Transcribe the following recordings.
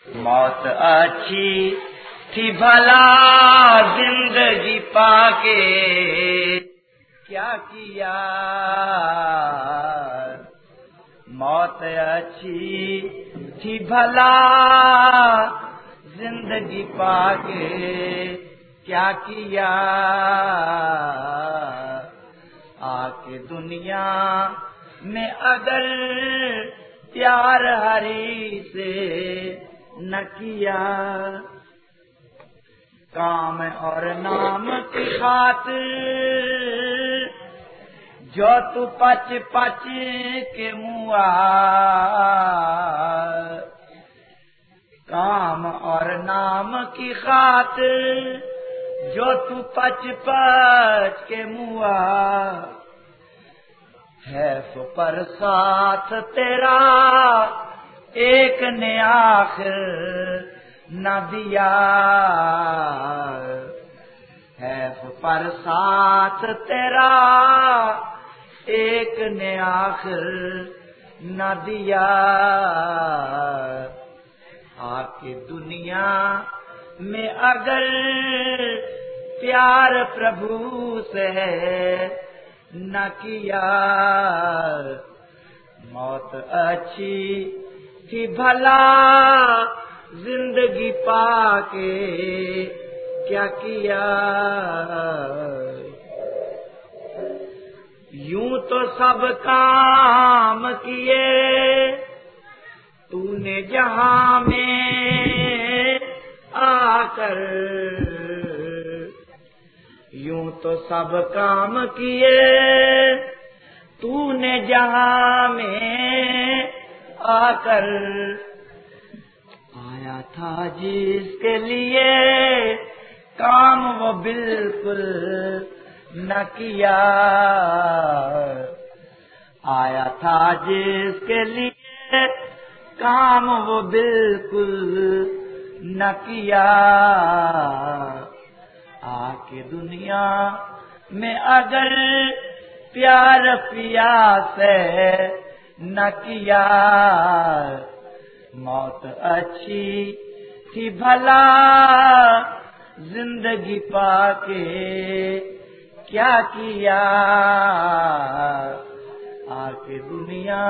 موت اچھی تھی بھلا زندگی پا کے کیا کیا، موت اچھی تھی بھلا زندگی پا کے کیا کیا، آ کے دنیا میں اگر پیار ہری سے نہ کیا، کام اور نام کی خاطر جو تو پچ پچ کے موا، کام اور نام کی خاطر جو تو پچ پچ کے موا، ہے سو پر ساتھ تیرا ایک نے آخر نہ دیا، ہے سو پر ساتھ تیرا ایک نے آخر نہ دیا، آ کے دنیا میں اگر پیار پربھو سے نہ کیا، موت اچھی تھی بھلا زندگی پا کے کیا کیا، یوں تو سب کام کیے تو نے جہاں میں آ کر، یوں تو سب کام کیے تو نے جہاں میں آ کر، آیا تھا جس کے لیے کام وہ بالکل نہ کیا، آیا تھا جس کے لیے کام وہ بالکل نہ کیا، آ کے دنیا میں اگر پیار پیا سے نہ کیا، موت اچھی تھی بھلا زندگی پا کے کیا کیا، آ کے دنیا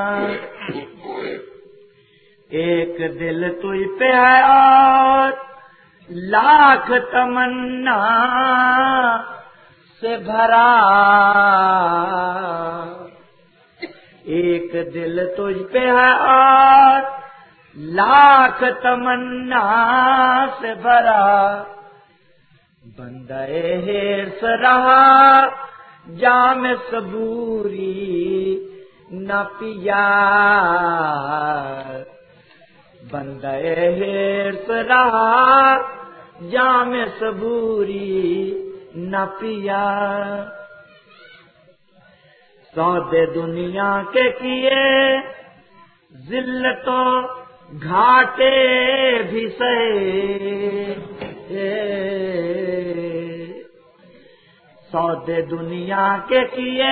ایک دل تجھ پہ ہے اور لاکھ تمنا سے بھرا، ایک دل تجھ پہ ہے اور لاکھ تمنا سے بھرا، بندہ حرص رہا جام صبوری نہ پیا، بندہ حرص رہا جام صبوری نہ پیا، سودے دنیا کے کیے ذلتوں گھاٹے بھی سہے، سودے دنیا کے کیے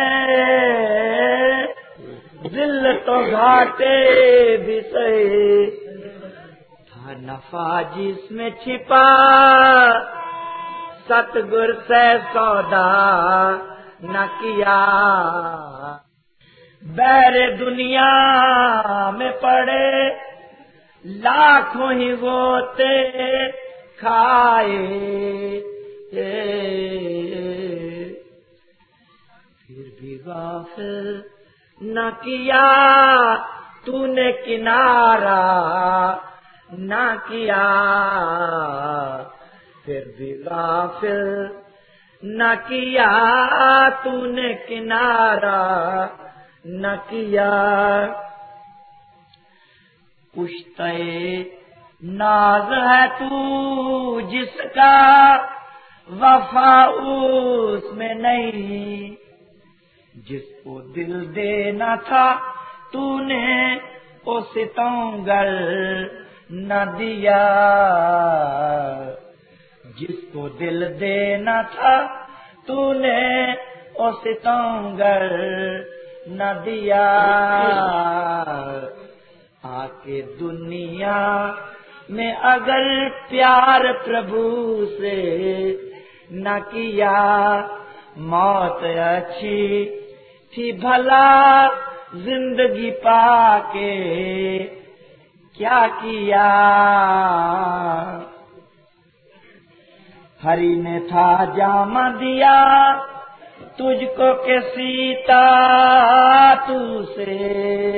ذلتوں گھاٹے بھی سہے، تھا نفع جس میں چھپا ستگر سے سودا نہ کیا، بیر دنیا میں پڑے لاکھوں ہی غوطے کھائے، پھر بھی غافل نہ کیا تو نے کنارہ نہ کیا، پھر بھی غافل نہ کیا تو نے کنارہ نہ کیا، کشتے ناز ہے تو جس کا وفا اس میں نہیں، جس کو دل دینا تھا تو نے وہ ستمگر نہ دیا، جس کو دل دینا تھا تو نے وہ ستمگر نہ دیا، آ کے دنیا میں اگر پیار پربھو سے نہ کیا، موت اچھی تھی بھلا زندگی پا کے کیا کیا۔ ہری نے تھا جام دیا تجھ کو کہ سیتا تو سے،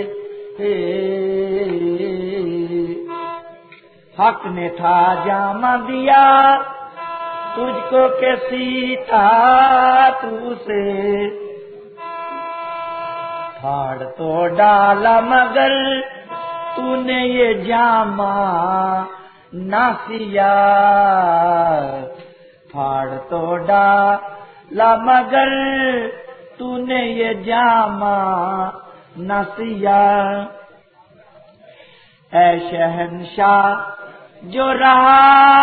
حق نے تھا جام دیا تجھ کو کہ سیتا تو سے، پھاڑ تو ڈالا مگر تو نے یہ جامہ نہ سیا، پھاڑ تو ڈالا مگر تو نے یہ جامہ نہ سیا۔ اے شہنشاہ جو رہا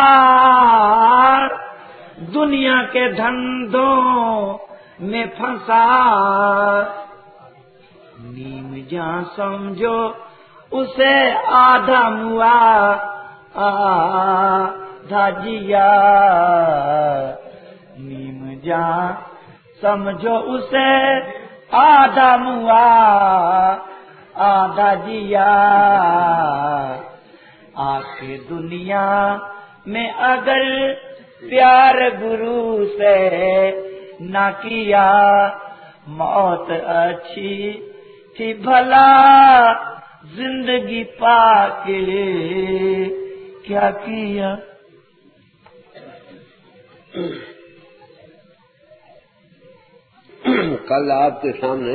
دنیا کے دھندوں میں پھنسا، نیم جاں سمجھو اسے آدھا موا آدھا جیا، نیم جاں سمجھو اسے آدھا موا آدھا جیا۔ آخر دنیا میں اگر پیار گرو سے نہ کیا، موت اچھی تھی بھلا زندگی پا کے کیا کیا۔ کل آپ کے سامنے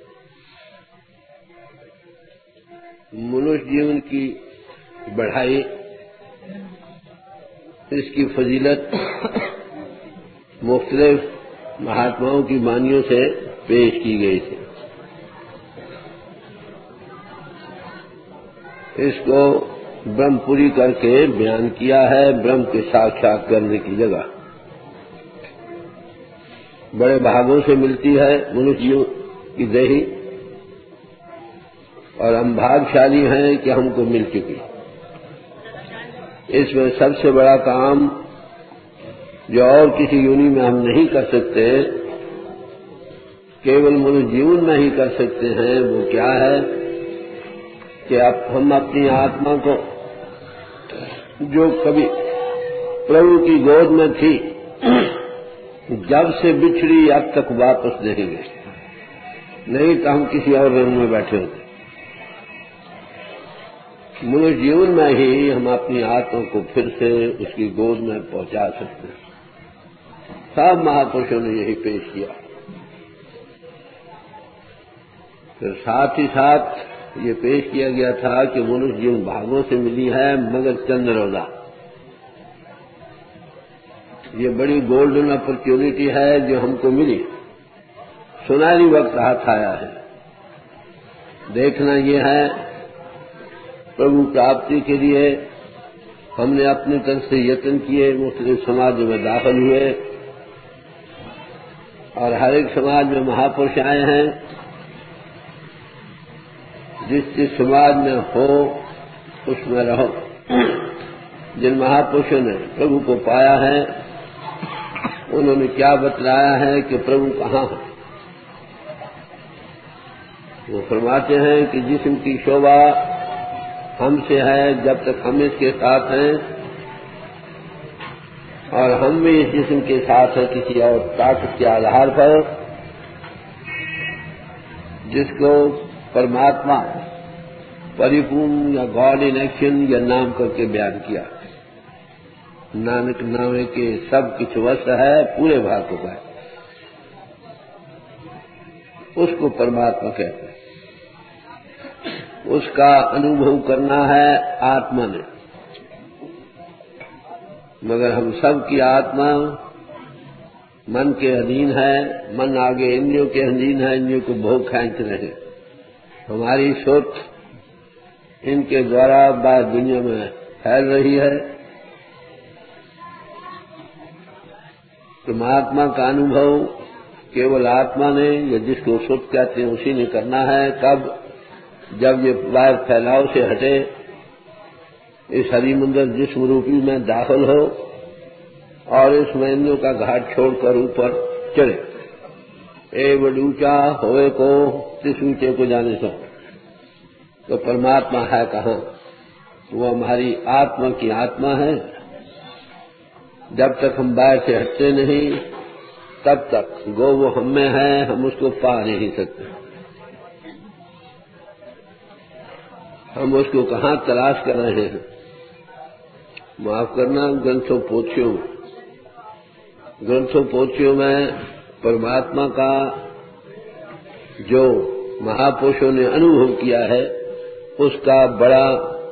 منش جیون کی بڑھائی، اس کی فضیلت مختلف مہاتماؤں کی بانیوں سے پیش کی گئی تھی۔ اس کو برہم پوری کر کے بیان کیا ہے، برہم کے ساکشات کرنے کی جگہ بڑے بھاگوں سے ملتی ہے منشیوں کی دیہی، اور ہم بھاگشالی ہیں کہ ہم کو مل چکی۔ اس میں سب سے بڑا کام جو اور کسی یونی میں ہم نہیں کر سکتے، کیول منش جیون میں ہی کر سکتے ہیں، وہ کیا ہے کہ اب ہم اپنی آتما کو جو کبھی پربھو کی گود میں تھی، جب سے بچھڑی اب تک واپس نہیں گئی، نہیں تو ہم کسی اور رنگ میں بیٹھے ہوتے۔ منش جیون میں ہی ہم اپنی آتما کو پھر سے اس کی گود میں پہنچا سکتے ہیں۔ سب مہاپرشوں نے یہی پیش کیا۔ پھر ساتھ ہی ساتھ یہ پیش کیا گیا تھا کہ منش جیون بھاگوں سے ملی ہے مگر چند روزہ۔ یہ بڑی گولڈن اپرچونٹی ہے جو ہم کو ملی، سنہری وقت ہاتھ آیا ہے۔ دیکھنا یہ ہے پربھو پراپتی کے لیے ہم نے اپنی طرف سے یتن کیے، مختلف سماجوں میں داخل ہوئے، اور ہر ایک سماج میں مہاپرش آئے ہیں۔ جس سماج میں ہو اس میں رہو۔ جن مہاپرشوں نے پربھو کو پایا ہے انہوں نے کیا بتلایا ہے کہ پربھو کہاں ہے۔ وہ فرماتے ہیں کہ جسم کی شوبہ ہم سے ہے جب تک ہم اس کے ساتھ ہیں، اور ہم بھی اس جسم کے ساتھ ہیں کسی اور طاقت کے آدھار پر، جس کو پرماتما پریپورن یا گاڈ ان ایکشن یا نام کر کے بیان کیا۔ نانک نامے کے سب کچھ وس ہے، پورے بھاگ کا ہے، اس کو پرماتما کہتے ہیں۔ اس کا انوبھو کرنا ہے آتما نے، مگر ہم سب کی آتما من کے ادھین ہے، من آگے اندریوں کے ادھین ہے، اندریوں کو بہت کھینچ رہے۔ ہماری سوچ ان کے دوارا باہر دنیا میں پھیل رہی ہے۔ پرماتما کا انوبھو کیول آتما نے، یا جس کو سوچ کہتے ہیں اسی نے کرنا ہے۔ کب؟ جب یہ باہر پھیلاؤ سے ہٹے اس ہری منਦਰ جسم روپی میں داخل ہو اور اس مہینوں کا گھاٹ چھوڑ کر اوپر چلے. اے بڑی اونچا ہوئے کو اس اونچے کو جانے سو. تو پرماتما ہے کہاں؟ وہ ہماری آتما کی آتما ہے. جب تک ہم باہر سے ہٹتے نہیں تب تک گو وہ ہم میں ہے، ہم اس کو پا نہیں سکتے. ہم اس کو کہاں تلاش کر رہے ہیں؟ معاف کرنا، گرنتھوں پوتھیوں میں پرماتما کا جو مہاپروشوں نے انوبھو کیا ہے اس کا بڑا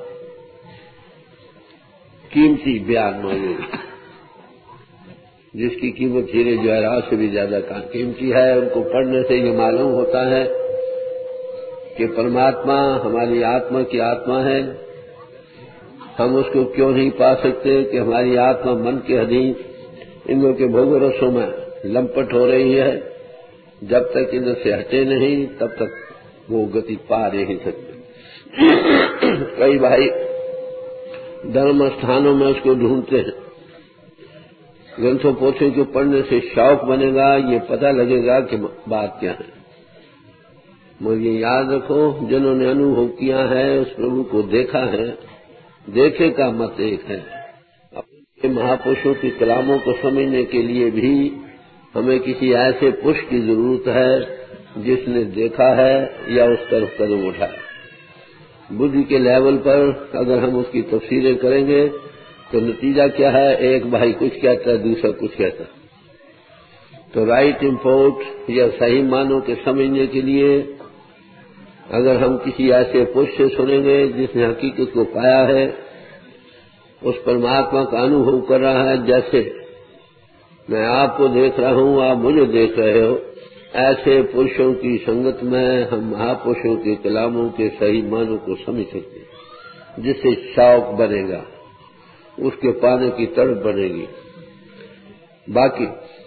قیمتی بیان موجود ہے، جس کی قیمت ہیرے جواہرات سے بھی زیادہ قیمتی ہے. ان کو پڑھنے سے یہ معلوم ہوتا ہے کہ پرماتما ہماری آتما کی آتما ہے. ہم اس کو کیوں نہیں پا سکتے کہ ہماری آتما من کے ادھین ان لوگوں کے بھوگ رسوں میں لمپٹ ہو رہی ہے. جب تک ان سے ہٹے نہیں تب تک وہ گتی پا نہیں سکتے. کئی بھائی دھرم استھانوں میں اس کو ڈھونڈتے ہیں. گرنتھوں پوتھیوں کو پڑھنے سے شوق بنے گا، یہ پتہ لگے گا کہ بات کیا ہے. مگر یہ یاد رکھو، جنہوں نے انوبھو کیا ہے اس پربھو کو دیکھا ہے، دیکھے کا مت ایک ہے. مہاپروشوں کی کلاموں کو سمجھنے کے لیے بھی ہمیں کسی ایسے پرش کی ضرورت ہے جس نے دیکھا ہے یا اس طرف قدم اٹھایا. بدھ کے لیول پر اگر ہم اس کی تفسیریں کریں گے تو نتیجہ کیا ہے؟ ایک بھائی کچھ کہتا ہے، دوسرا کچھ کہتا ہے. تو رائٹ امپورٹ یا صحیح معنوں کے سمجھنے کے لیے اگر ہم کسی ایسے پرش سے سنیں گے جس نے حقیقت کو پایا ہے، اس پرماتما کا انوبھو کر رہا ہے، جیسے میں آپ کو دیکھ رہا ہوں، آپ مجھے دیکھ رہے ہو، ایسے پرشوں کی سنگت میں ہم مہاپروشوں کے کلاموں کے صحیح معنوں کو سمجھ سکتے ہیں، جس سے شوق بنے گا، اس کے پانے کی تڑپ بنے گی. باقی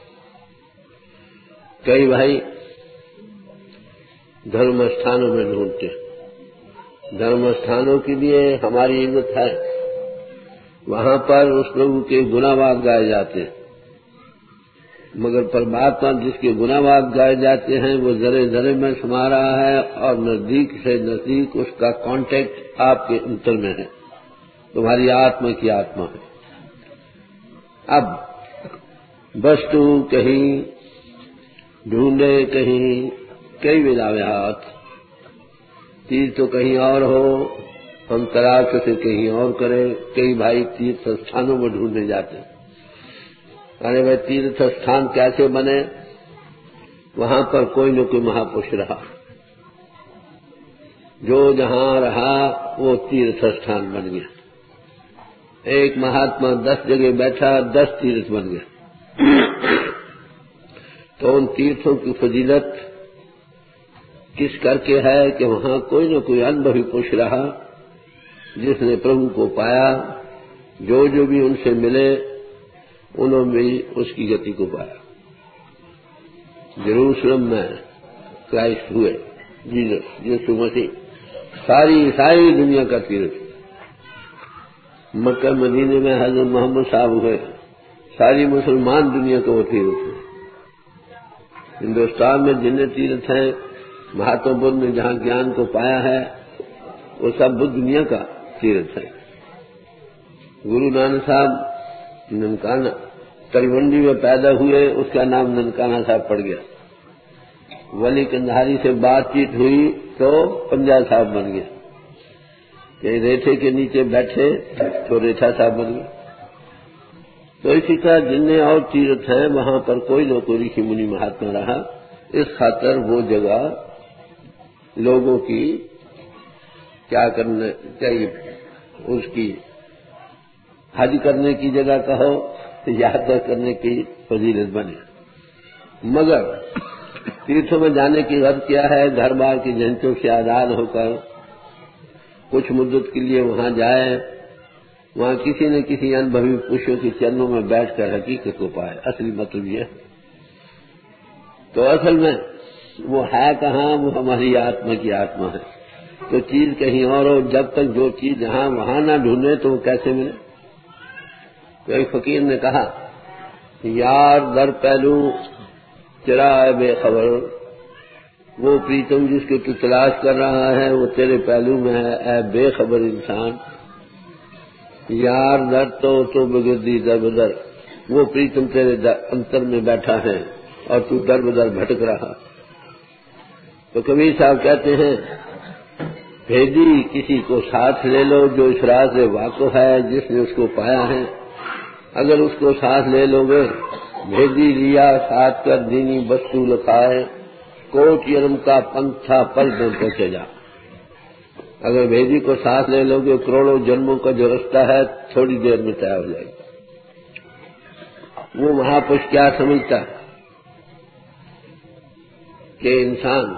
کئی بھائی دھرم استھانوں میں ڈھونڈتے ہیں. دھرم استھانوں کے لیے ہماری عزت ہے، وہاں پر اس پربھو کے گناواد گائے جاتے ہیں. مگر پرماتما جس کے گناواد گائے جاتے ہیں وہ ذرے ذرے میں سما رہا ہے اور نزدیک سے نزدیک اس کا کانٹیکٹ آپ کے انتر میں ہے. تمہاری آتما کی آتما ہے. اب بس تو کہیں ڈھونڈے، کہیں کئی ولایات، تیر تو کہیں اور ہو، ہم تلاش سے کہیں اور کریں. کئی بھائی تیرتھ استھانوں میں ڈھونڈنے جاتے ہیں. ارے بھائی تیرتھ استھان کیسے بنے؟ وہاں پر کوئی نہ کوئی مہاپروش رہا، جو جہاں رہا وہ تیرتھ استھان بن گیا. ایک مہاتما 10 جگہ بیٹھا، 10 تیرتھ بن گیا. تو ان تیرتھوں کی فضیلت کس کر کے ہے کہ وہاں کوئی نہ کوئی انبھوی پرش رہا جس نے پربھو کو پایا. جو بھی ان سے ملے انہوں نے بھی اس کی گتی کو پایا. یروشلم میں کرائسٹ ہوئے، جیسس یسوع مسیح، ساری دنیا کا تیرتھ. مکہ مدینے میں حضرت محمد صاحب ہوئے، ساری مسلمان دنیا کا وہ تیرتھ ہے. ہندوستان میں جتنے تیرتھ ہیں، مہاتما بدھ نے جہاں گیان کو پایا ہے وہ سب بدھ دنیا کا تیرتھ ہے. گرو نانک صاحب ننکانہ تلونڈی میں پیدا ہوئے، اس کا نام ننکانہ صاحب پڑ گیا. ولی کندھاری سے بات چیت ہوئی تو پنجا صاحب بن گیا. کہیں ریٹھے کے نیچے بیٹھے تو ریٹھا صاحب بن گیا. تو اسی طرح جتنے اور تیرتھ ہیں وہاں پر کوئی نہ کوئی رشی منی مہاتما رہا. اس خاطر وہ جگہ لوگوں کی کیا کرنا چاہیے، اس کی حج کرنے کی جگہ کہو، یاترا کرنے کی فضیلت بنے. مگر تیرتھوں میں جانے کی غرض کیا ہے؟ گھر بار کی جھنجھٹوں سے آزاد ہو کر کچھ مدت کے لیے وہاں جائے، وہاں کسی نہ کسی انبھوی پرشوں کے چرنوں میں بیٹھ کر حقیقت کو پائے. اصلی مطلب یہ ہے. تو اصل میں وہ ہے کہاں؟ وہ ہماری آتما کی آتما ہے. تو چیز کہیں اور ہو، جب تک جو چیز جہاں وہاں نہ ڈھونڈے تو وہ کیسے ملے؟ تو ایک فقیر نے کہا یار در پہلو تیرا ہے بے خبر، وہ پریتم جس کو تو تلاش کر رہا ہے وہ تیرے پہلو میں ہے، اے بے خبر انسان۔ یار در تو بگردی در بدر، وہ پریتم تیرے انتر میں بیٹھا ہے اور تو در بدر بھٹک رہا۔ تو کبیر صاحب کہتے ہیں بھیجی کسی کو ساتھ لے لو جو اس راز سے واقف ہے، جس نے اس کو پایا ہے، اگر اس کو ساتھ لے لو گے، بھیجی لیا ساتھ کر دینی بستو لکھائے، کوٹ یرم کا پنتھا پل میں پہنچے جا۔ اگر بھیجی کو ساتھ لے لو گے کروڑوں جنموں کا جو رستہ ہے تھوڑی دیر میں طے ہو جائے گا۔ وہ مہاپرش کیا سمجھتا ہے کہ انسان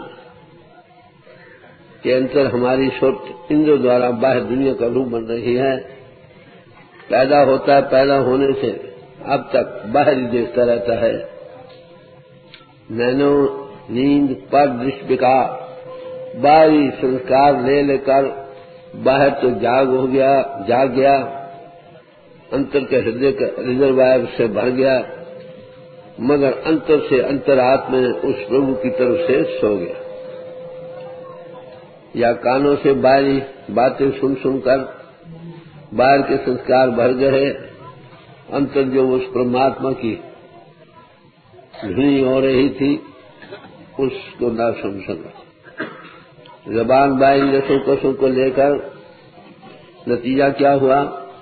کے اندر ہماری سوچ اندر دوارا باہر دنیا کا روح بن رہی ہے، پیدا ہوتا ہے، پیدا ہونے سے اب تک باہر ہی دیکھتا رہتا ہے، نینو نیند پر دش بکا، باہری سنسکار لے کر باہر تو جاگ گیا، انتر کے ہردے کا ریزروائر سے بھر گیا، مگر انتر سے انترات میں اس پربھو کی طرف سے سو گیا، یا کانوں سے باہری باتیں سن کر باہر کے سنسکار بھر گئے، انتر جو اس پرماتما کی دھنی ہو رہی تھی اس کو نہ سن سکا، زبان باہری رسوں کسوں کو لے کر نتیجہ کیا ہوا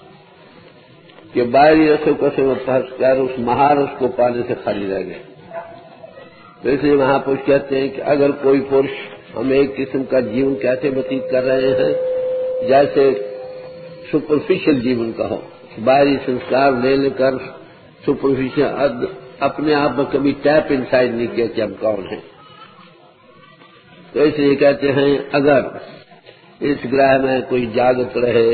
کہ باہری رسوں کسوں میں پھنس کر اس مہارس کو پانے سے خالی رہ گئے۔ تو اس لیے وہاں پرش کہتے ہیں کہ اگر کوئی پرش ہم ایک قسم کا جیون کیسے بتیت کر رہے ہیں جیسے سپرفیشل جیون کا ہو، باہری سنسکار لے کر سپرفیشل، اپنے آپ میں کبھی ٹیپ انسائڈ نہیں کیا کہ ہم کون ہیں۔ تو اس لیے کہتے ہیں اگر اس گرہ میں کوئی جاگت رہے،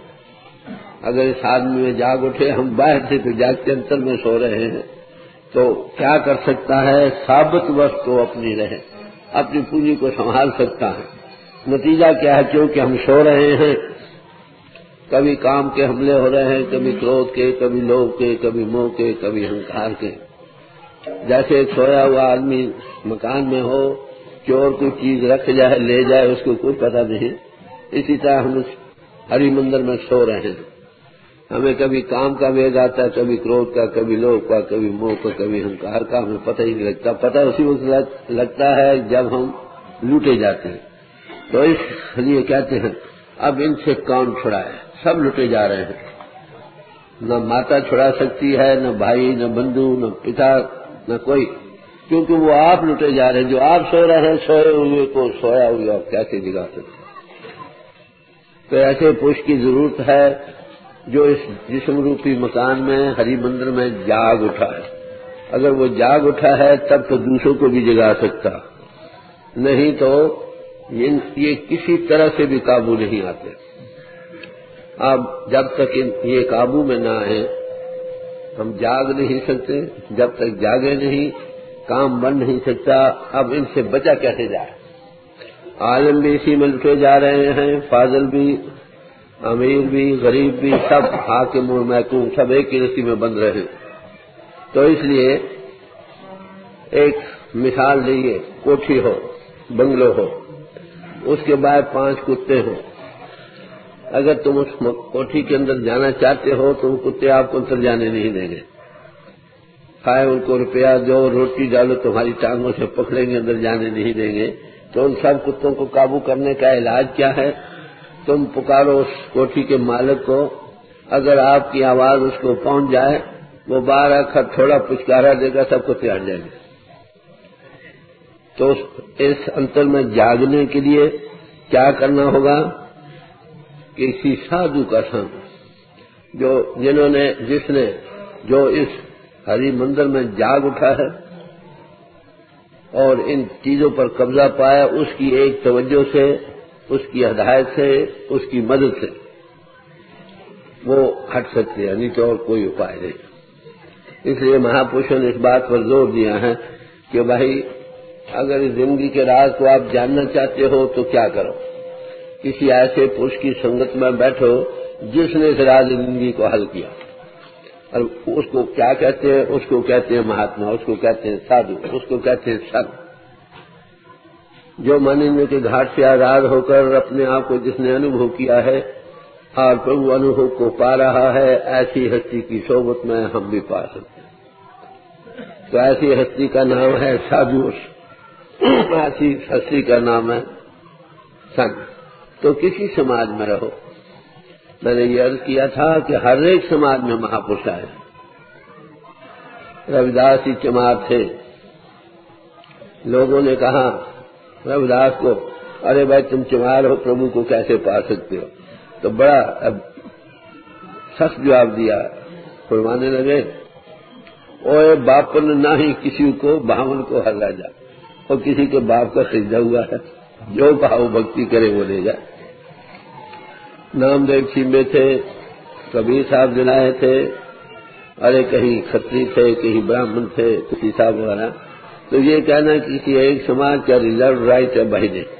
اگر اس آدمی میں جاگ اٹھے، ہم باہر سے تو جاگتے انتر میں سو رہے ہیں، تو کیا کر سکتا ہے؟ ثابت وقت تو اپنی رہے، اپنی پونجی کو سنبھال سکتا ہے۔ نتیجہ کیا ہے؟ کیونکہ ہم سو رہے ہیں، کبھی کام کے حملے ہو رہے ہیں، کبھی کروھ کے، کبھی لوبھ کے، کبھی موہ کے، کبھی اہنکار کے۔ جیسے ایک سویا ہوا آدمی مکان میں ہو، چور کوئی چیز رکھ جائے لے جائے اس کو کوئی پتہ نہیں، اسی طرح ہم اس ہری مندر میں سو رہے ہیں، ہمیں کبھی کام کا ویگ آتا ہے، کبھی کروھ کا، کبھی لوبھ کا، کبھی موہ کا، کبھی اہنکار کا، ہمیں پتہ ہی نہیں لگتا، پتہ اسی وقت لگتا ہے جب ہم لوٹے جاتے ہیں۔ تو اس لیے کہتے ہیں اب ان سے کون چھڑائے؟ سب لوٹے جا رہے ہیں، نہ ماتا چھڑا سکتی ہے، نہ بھائی، نہ بندو، نہ پتا، نہ کوئی، کیونکہ وہ آپ لوٹے جا رہے ہیں۔ جو آپ سو رہے ہیں، سوئے ہوئے کو سویا ہوا کیسے جگا سکتے؟ تو ایسے پرش کی ضرورت ہے جو اس جسم روپی مکان میں ہری مندر میں جاگ اٹھا ہے۔ اگر وہ جاگ اٹھا ہے تب تو دوسروں کو بھی جگا سکتا، نہیں تو یہ کسی طرح سے بھی قابو نہیں آتے۔ اب جب تک یہ قابو میں نہ آئے ہم جاگ نہیں سکتے، جب تک جاگے نہیں کام بن نہیں سکتا۔ اب ان سے بچا کیسے جائے؟ عالم بھی اسی میں لٹے جا رہے ہیں، فاضل بھی، امیر بھی، غریب بھی، سب حاکم اور محکوم سب ایک ہی رسی میں بند رہے۔ تو اس لیے ایک مثال لیے، کوٹھی ہو، بنگلو ہو، اس کے بعد 5 کتے ہوں، اگر تم اس کوٹھی کے اندر جانا چاہتے ہو تو وہ کتے آپ کو اندر جانے نہیں دیں گے، کھائے ان کو روپیہ دو، روٹی ڈالو، تمہاری ٹانگوں سے پکڑیں گے، اندر جانے نہیں دیں گے۔ تو ان سب کتوں کو قابو کرنے کا علاج کیا ہے؟ تم پکارو اس کوٹھی کے مالک کو، اگر آپ کی آواز اس کو پہنچ جائے وہ 12 خط تھوڑا پچکارا دے گا، سب کتے ہٹ جائیں گے۔ تو اس انتر میں جاگنے کے لیے کیا کرنا ہوگا؟ کسی سادھو کا سنگ، جو اس ہری مندر میں جاگ اٹھا ہے اور ان چیزوں پر قبضہ پایا، اس کی ایک توجہ سے، اس کی ہدایت سے، اس کی مدد سے وہ ہٹ سکتے ہیں، نہیں تو اور کوئی اپائے نہیں۔ اس لیے مہاپرشوں نے اس بات پر زور دیا ہے کہ بھائی اگر اس زندگی کے راز کو آپ جاننا چاہتے ہو تو کیا کرو؟ کسی ایسے پरुष کی سنگت میں بیٹھو جس نے اس راز زندگی کو حل کیا، اور اس کو کیا کہتے ہیں؟ اس کو کہتے ہیں مہاتما، اس کو کہتے ہیں سادھو، اس کو کہتے ہیں سنت۔ جو مانند کے گھاٹ سے آزاد ہو کر اپنے آپ کو جس نے انوبھو کیا ہے اور پربھو انوبھو کو پا رہا ہے، ایسی ہستی کی صحبت میں ہم بھی پا سکتے ہیں۔ تو ایسی ہستی کا نام ہے سادھو، ایسی ہستی کا نام ہے سنت۔ تو کسی سماج میں رہو، میں نے یہ عرض کیا تھا کہ ہر ایک سماج میں مہاپرش آئے۔ رویداس ہی چمار تھے، لوگوں نے کہا رویداس کو، ارے بھائی تم چمار ہو، پربھو کو کیسے پا سکتے ہو؟ تو بڑا سخت جواب دیا، فرمانے لگے، اوے باپن نہ ہی کسی کو بھاون کو ہر راجا، اور کسی کے باپ کا سجدہ ہوا ہے، جو بھاؤ بھکتی کرے وہ لے جائے۔ نامدیو سیمے تھے، کبیر صاحب جلائے تھے، ارے کہیں کھتری تھے، کہیں براہمن تھے، کسی صاحب وغیرہ۔ تو یہ کہنا کسی ایک سماج کا ریزرو رائٹ ہے بھائی نہیں۔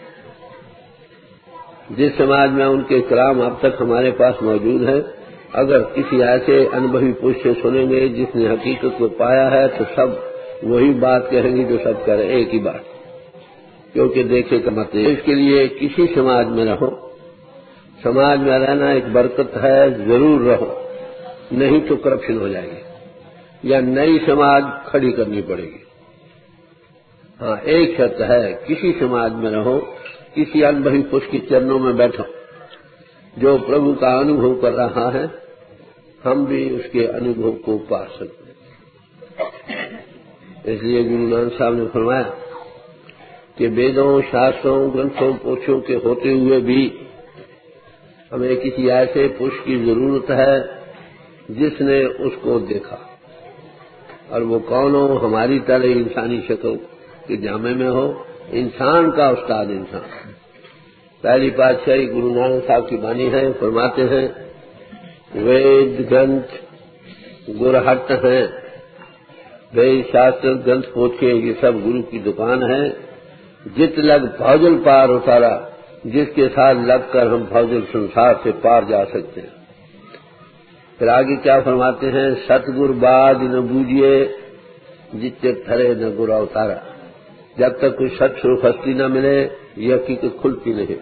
جس سماج میں ان کے کلام اب تک ہمارے پاس موجود ہے، اگر کسی ایسے انبھوی پرش سے سنیں گے جس نے حقیقت کو پایا ہے، تو سب وہی بات کہیں گے جو سب کریں، ایک ہی بات، کیونکہ دیکھے کا مطلب اس کے لیے کسی سماج میں رہو، سماج میں رہنا ایک برکت ہے، ضرور رہو، نہیں تو کرپشن ہو جائے گی یا نئی سماج کھڑی کرنی پڑے گی۔ ہاں ایک شرط ہے، کسی سماج میں رہو، کسی انبھوی پرش کے چرنوں میں بیٹھو، جو پربھو کا انوبھو کر رہا ہے، ہم بھی اس کے انوبھو کو پا سکتے ہیں۔ اس لیے گرو نانک صاحب نے فرمایا کہ ویدوں، شاستروں، گرنتھوں، پوتھیوں کے ہوتے ہوئے بھی ہمیں کسی ایسے پرش کی ضرورت ہے جس نے اس کو دیکھا، اور وہ کون ہو؟ ہماری طرح انسانی شکل کے جامے میں ہو، انسان کا استاد انسان۔ پہلی پادشاہی گرو نانک صاحب کی بانی ہے، فرماتے ہیں وید گرنتھ گرہٹ ہیں، وید شاستر گرنتھ پوتھے، یہ سب گرو کی دکان ہے۔ جت لگ بھوجل پار اتارا، جس کے ساتھ لگ کر ہم بھوجل سنسار سے پار جا سکتے ہیں۔ پھر آگے کیا فرماتے ہیں؟ ست گر باد نہ بوجھیے، جتنے تھرے نہ گرا اتارا۔ جب تک کوئی ست سرخ ہستی نہ ملے، یہ حقیقت کھلتی نہیں۔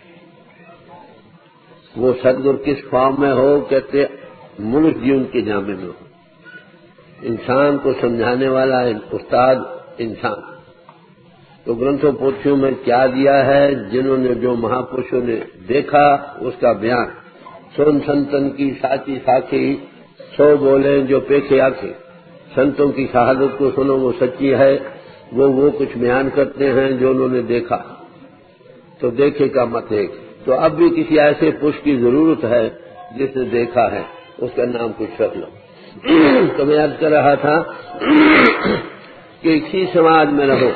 وہ ستگر کس فارم میں ہو؟ کہتے ملک جیون کے جامے میں ہو، انسان کو سمجھانے والا استاد انسان۔ تو گرنتھوں پوتھیوں میں کیا دیا ہے؟ جنہوں نے، جو مہاپرشوں نے دیکھا اس کا بیان۔ سن سنتن کی ساچی ساکھی، سو بولیں جو پیکھے آنکھیں۔ سنتوں کی شہادت کو سنو، وہ سچی ہے، وہ کچھ بیان کرتے ہیں جو انہوں نے دیکھا۔ تو دیکھے کا مت ایک۔ تو اب بھی کسی ایسے پرش کی ضرورت ہے جس نے دیکھا ہے، اس کا نام کچھ رکھ لو۔ تو میں عرض کر رہا تھا کہ کسی سماج میں رہو،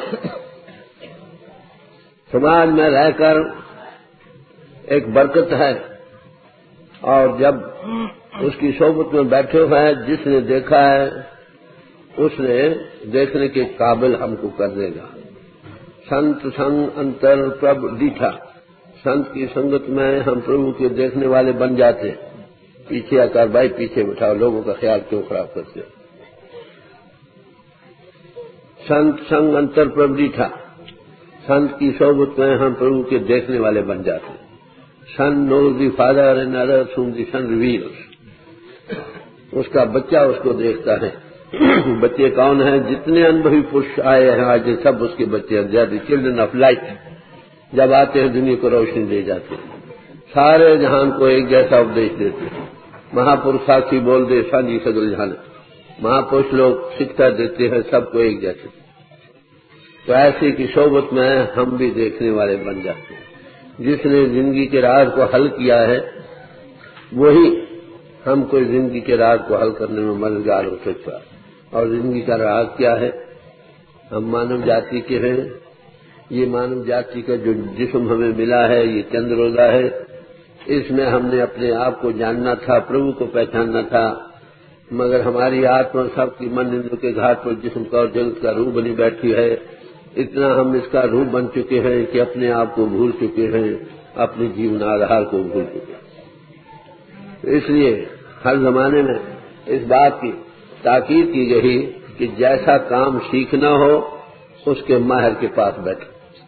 سماج میں رہ کر ایک برکت ہے، اور جب اس کی صحبت میں بیٹھے ہوئے ہیں، جس نے دیکھا ہے اس نے دیکھنے کے قابل ہم کو کر دے گا۔ سنت سنگ انتر پرب ڈیٹھا، سنت کی سنگت میں ہم پربھو کے دیکھنے والے بن جاتے ہیں۔ پیچھے آ کر بھائی پیچھے بٹھاؤ، لوگوں کا خیال کیوں خراب کرتے ہو؟ سنت سنگ انتر پرب ڈیٹھا، سنت کی صحبت میں ہم پربھو کے دیکھنے والے بن جاتے ہیں۔ Son knows the father and others whom the son reveals، اس کا بچہ اس کو دیکھتا ہے۔ بچے کون ہیں؟ جتنے انبھوی پرش آئے ہیں آج سب اس کے بچے ہیں، زیادہ چلڈرن آف لائٹ۔ جب آتے ہیں دنیا کو روشنی دے جاتے ہیں، سارے جہان کو ایک جیسا اپدیش دیتے ہیں۔ مہاپرش ساکھی بول دے سانجی سگل جہان، مہاپرش لوگ شکشا دیتے ہیں سب کو ایک جیسے۔ تو ایسی کی صحبت میں ہم بھی دیکھنے والے بن جاتے ہیں۔ جس نے زندگی کے راز کو حل کیا ہے، وہی ہم کو زندگی کے راز کو حل کرنے میں مددگار ہو سکتا ہے۔ اور زندگی کا راز کیا ہے؟ ہم مانو جاتی کے ہیں، یہ مانو جاتی کا جو جسم ہمیں ملا ہے یہ چند روزہ ہے، اس میں ہم نے اپنے آپ کو جاننا تھا، پربھو کو پہچاننا تھا، مگر ہماری آتما سب کی من نندو کے گھاٹ پر جسم کا اور جگت کا روح بنی بیٹھی ہے۔ اتنا ہم اس کا روح بن چکے ہیں کہ اپنے آپ کو بھول چکے ہیں، اپنے جیون آدھار کو بھول چکے. اس لیے ہر زمانے میں اس بات کی تاکید کی گئی کہ جیسا کام سیکھنا ہو اس کے ماہر کے پاس بیٹھے.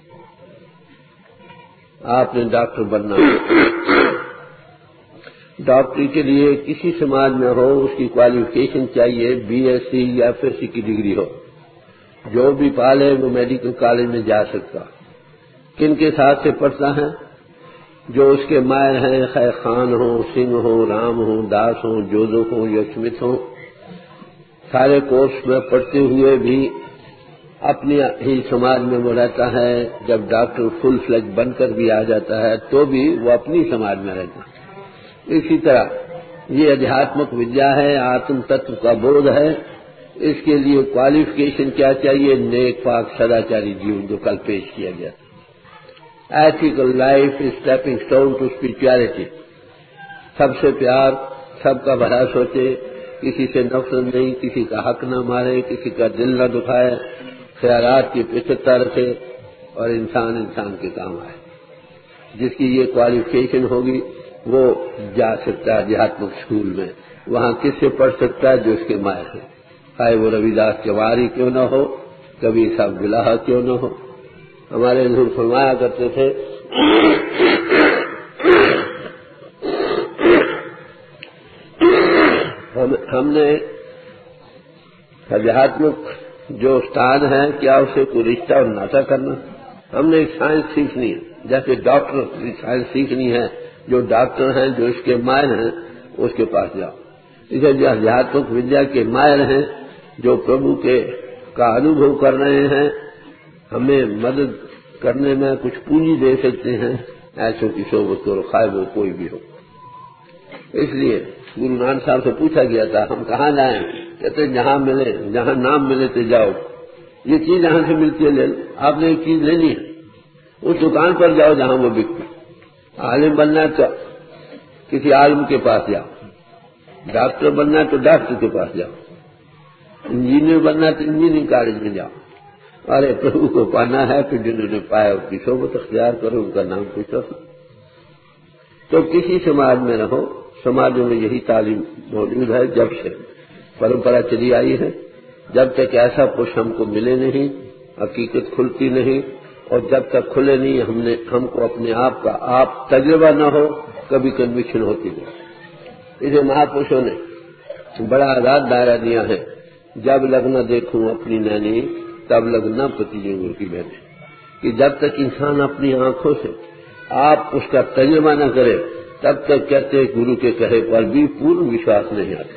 آپ نے ڈاکٹر بننا ہو، ڈاکٹری کے لیے کسی سماج میں ہو اس کی کوالیفیکیشن چاہیے BSc یا FSc کی ڈگری ہو. جو بھی پالے وہ میڈیکل کالج میں جا سکتا. کن کے ساتھ سے پڑھتا ہے؟ جو اس کے ماہر ہیں، خیر خان ہو، سنگھ ہو، رام ہو، داس ہو، جوزف ہو یا سمتھ ہو. سارے کورس میں پڑھتے ہوئے بھی اپنے ہی سماج میں وہ رہتا ہے. جب ڈاکٹر فل فلیج بن کر بھی آ جاتا ہے تو بھی وہ اپنی سماج میں رہتا ہے. اسی طرح یہ ادھیاتمک ودیا ہے، آتم تتو کا بودھ ہے. اس کے لیے کوالیفیکیشن کیا چاہیے؟ نیک پاک سداچاری جیون جو کل پیش کیا گیا تھا. Ethical life stepping stone to spirituality. سب سے پیار، سب کا بھلا سوچے، کسی سے نفرت نہیں، کسی کا حق نہ مارے، کسی کا دل نہ دکھائے، خیالات کی پچھتا رکھے اور انسان انسان کے کام آئے. جس کی یہ کوالیفیکیشن ہوگی وہ جا سکتا ہے ادھیاتمک اسکول میں. وہاں کس سے پڑھ سکتا ہے؟ جو اس کے ماہر ہیں. چاہے وہ روی داس تیواری کیوں نہ ہو، کبھی صاحب گلاہ کیوں نہ ہو. ہمارے حضور فرمایا کرتے تھے ہم نے ادھیاتمک جو استاد ہے کیا اسے کوئی رشتہ اور ناطہ کرنا؟ ہم نے ایک سائنس سیکھنی ہے. جیسے ڈاکٹر کی سائنس سیکھنی ہے، جو ڈاکٹر ہیں جو اس کے ماہر ہیں اس کے پاس جاؤ. اسے جو ادھیاتمک ودیا کے ماہر ہیں، جو پربھو کے کا انوبھو کر رہے ہیں، ہمیں مدد کرنے میں کچھ پونجی دے سکتے ہیں، ایسوں کی صحبت کرو، خواہ وہ کوئی بھی ہو. اس لیے گرو نانک صاحب سے پوچھا گیا تھا ہم کہاں جائیں؟ کہتے جہاں ملے، جہاں نام ملے تو جاؤ. یہ چیز جہاں سے ملتی ہے لے لو. آپ نے ایک چیز لینی ہے اس دکان پر جاؤ جہاں وہ بکتی. عالم بننا ہے تو کسی عالم کے پاس جاؤ، ڈاکٹر بننا ہے تو ڈاکٹر کے پاس جاؤ، انجینئر بننا ہے تو انجینئرنگ کالج میں جاؤ. ارے پربھو کو پانا ہے پھر جنہوں نے پایا اس کی صحبت اختیار کرو، ان کا نام پوچھو. تو کسی سماج میں رہو، سماجوں میں یہی تعلیم موجود ہے. جب سے پرمپرا چلی آئی ہے، جب تک ایسا پش ہم کو ملے نہیں، حقیقت کھلتی نہیں. اور جب تک کھلے نہیں ہم کو اپنے آپ کا آپ تجربہ نہ ہو، کبھی کنوکشن ہوتی نہیں. اسے مہاپرشوں نے بڑا آزاد دائرہ دیا ہے. جب لگ نہ دیکھوں اپنی نینی تب لگ نہ پتی جنگل کی بہن. کہ جب تک انسان اپنی آنکھوں سے آپ اس کا تجربہ نہ کرے تب تک کہتے گرو کے کہے پر بھی پورن وشواس نہیں آتا.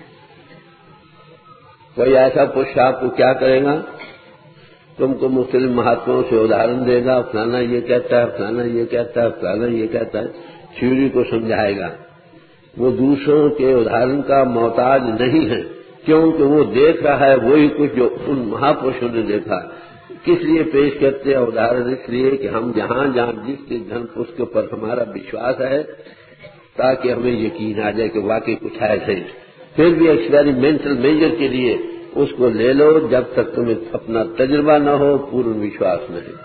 کوئی ایسا پش آپ کو کیا کرے گا؟ تم کو مختلف مہاتماؤں سے ادھارن دے گا، فلانا یہ کہتا ہے، فلانا یہ کہتا ہے، فلانا یہ کہتا ہے، تھیوری کو سمجھائے گا. وہ دوسروں کے ادھارن کا محتاج نہیں ہے، کیونکہ وہ دیکھ رہا ہے وہی کچھ جو ان مہاپرشوں نے دیکھا. کس لیے پیش کرتے ہیں ادھارن؟ اس لیے کہ ہم جہاں جس کے دھن اس کے اوپر ہمارا وشواس ہے تاکہ ہمیں یقین آ جائے کہ واقعی کچھ ہے صحیح. پھر بھی ایکسپیریمنٹل میجر کے لیے اس کو لے لو جب تک تمہیں اپنا تجربہ نہ ہو، پورن وشواس نہیں.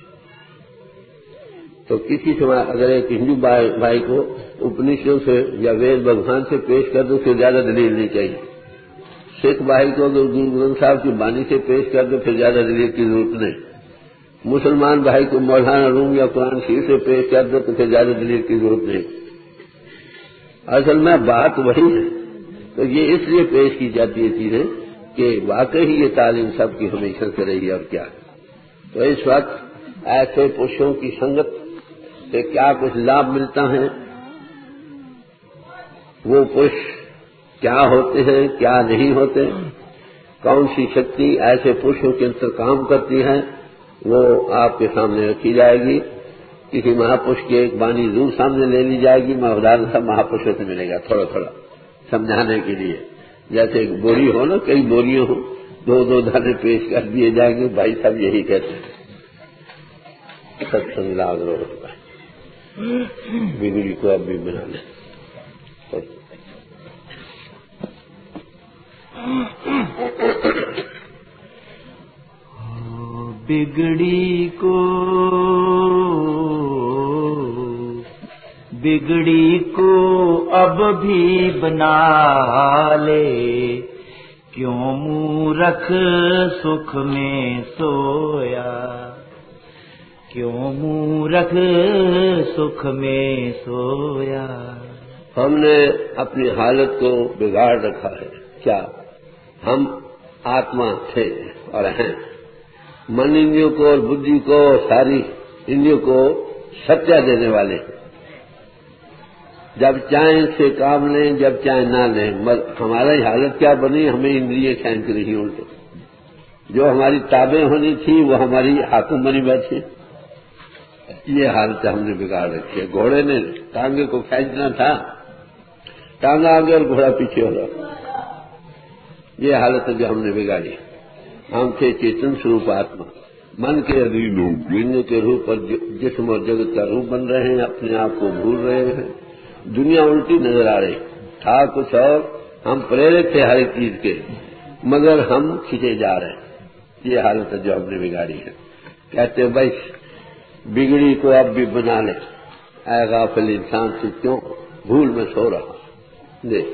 تو کسی سے اگر ایک ہندو بھائی کو اپنشدوں سے یا وید بھگوان سے پیش کر دو پھر زیادہ دلیل نہیں چاہیے. سکھ بھائی کو اگر گرو گرنتھ صاحب کی بانی سے پیش کر دو پھر زیادہ دلیل کی ضرورت نہیں. مسلمان بھائی کو مولانا روم یا قرآن شریف سے پیش کر دو تو پھر زیادہ دلیل کی ضرورت نہیں. اصل میں بات وہی ہے. تو یہ اس لیے پیش کی جاتی ہے چیزیں کہ واقعی یہ تعلیم سب کی ہمیشہ سے رہی ہے. اور کیا تو اس وقت ایسے پشوں کی سنگت سے کیا کچھ لابھ ملتا ہے؟ وہ پش کیا ہوتے ہیں، کیا نہیں ہوتے، کون سی شکتی ایسے پشوں کے اندر کام کرتی ہے، وہ آپ کے سامنے رکھی جائے گی. کسی مہاپرش کی ایک بانی ضرور سامنے لے لی جائے گی. میں ادھارن سب مہاپرشوں سے ملے گا تھوڑا تھوڑا سمجھانے کے لیے. جیسے ایک بوری ہو نا، کئی بوریاں ہوں، دو دانے پیش کر دیے جائیں گے. بھائی صاحب یہی کہتے ہیں ستسنگ لاگ رو بگڑی کو اب بھی بنا لیں. بگڑی کو बिगड़ी को अब भी बना ले, क्यों मूरख सुख में सोया, क्यों मूरख सुख में सोया। हमने अपनी हालत को बिगाड़ रखा है। क्या हम आत्मा थे और हैं। मन इंद्रियों को और बुद्धि को सारी इंद्रियों को सत्या देने वाले हैं। जब चाहे से काम लें, जब चाहे ना लें। हमारी हालत क्या बनी, हमें इंद्रिय खींच रही उल्टे। जो हमारी ताबे होनी थी वो हमारी हाथों बनी बैठी। ये हालत हमने बिगाड़ रखी है। घोड़े ने टांगे को खींचना था, टांगा आगे और घोड़ा पीछे हो रहा। ये हालत है जो हमने बिगाड़ी। हम थे चेतन स्वरूप आत्मा, मन के अधीन लिंग के रूप पर जिस्म और जगत का रूप बन रहे हैं, अपने आप को भूल रहे हैं। दुनिया उल्टी नजर आ रही। था कुछ और, हम प्रेरित थे हर एक चीज के, मगर हम खींचे जा रहे हैं। ये हालत है जो हमने बिगाड़ी है। कहते भाई बिगड़ी को अब भी बना ले, ऐ गाफिल इंसान से क्यों भूल में सो रहा। देख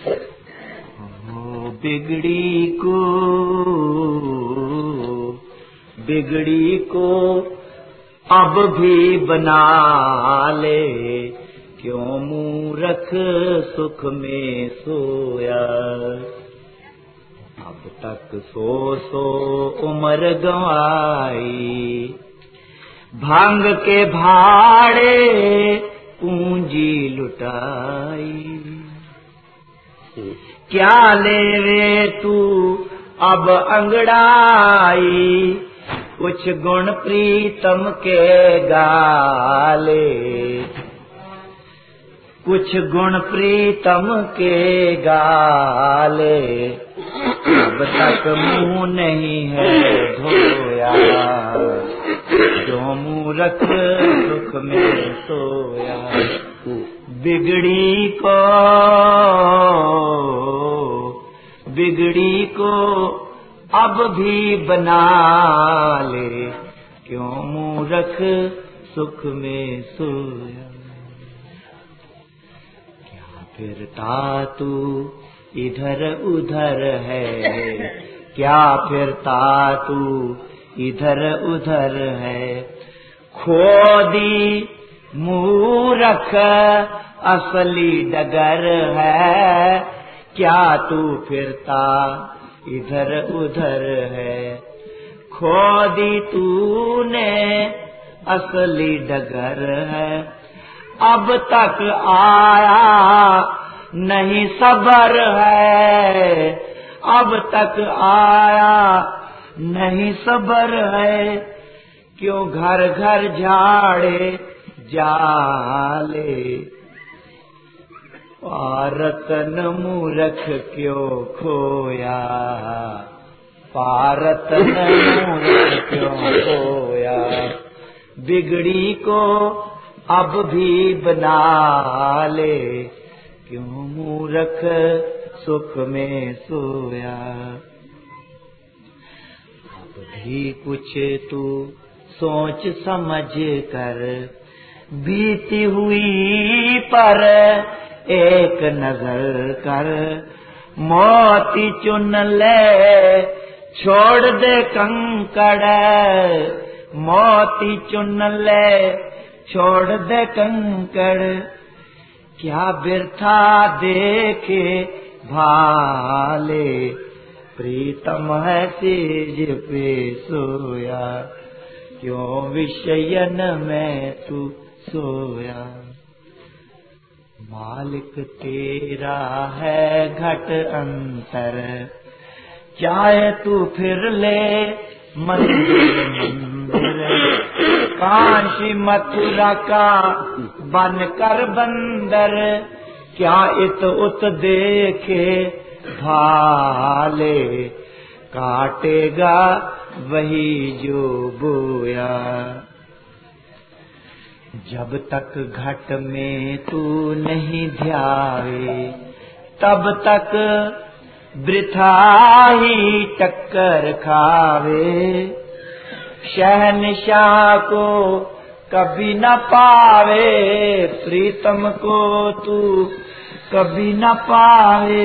बिगड़ी को अब भी बना ले, क्यों मूरख सुख में सोया। अब तक सो उम्र गंवाई, भांग के भाड़े पूंजी लुटाई। क्या ले तू अब अंगड़ाई, कुछ गुण प्रीतम के गाले, कुछ गुण प्रीतम के गाले। अब तक मुंह नहीं है धोया, क्यों मूरख सुख में सोया। बिगड़ी को अब भी बना ले, क्यों मूरख सुख में सोया। क्या फिरता तू इधर उधर है, क्या फिरता तू इधर उधर है। खोदी मूरख असली डगर है, क्या तू फिरता इधर उधर है। खोदी तूने असली डगर है, अब तक आया नहीं सबर है, अब तक आया नहीं सबर है। क्यों घर घर झाड़े जाले, पारतन मूरख क्यों खोया, पारतन मूरख क्यों खोया। बिगड़ी को अब भी बना ले, क्यों मूरख सुख में सोया। अब भी कुछ तू सोच समझ कर, बीती हुई पर एक नजर कर। मोती चुन ले छोड़ दे कंकड़, मोती चुन ले छोड़ दे कंकड़। क्या बिरथा देखे भाले, प्रीतम है सेज पे सोया, क्यों विषयन में तू सोया। मालिक तेरा है घट अंतर, चाहे तू फिर ले मंदिर मंदिर। काशी मथुरा का बन कर बंदर, क्या इत उत देखे भाले। काटेगा वही जो बोया, जब तक घट में तू नहीं ध्यावे, तब तक वृथा ही टक्कर खावे। शहनशाह को कभी न पावे, प्रीतम को तू कभी न पावे।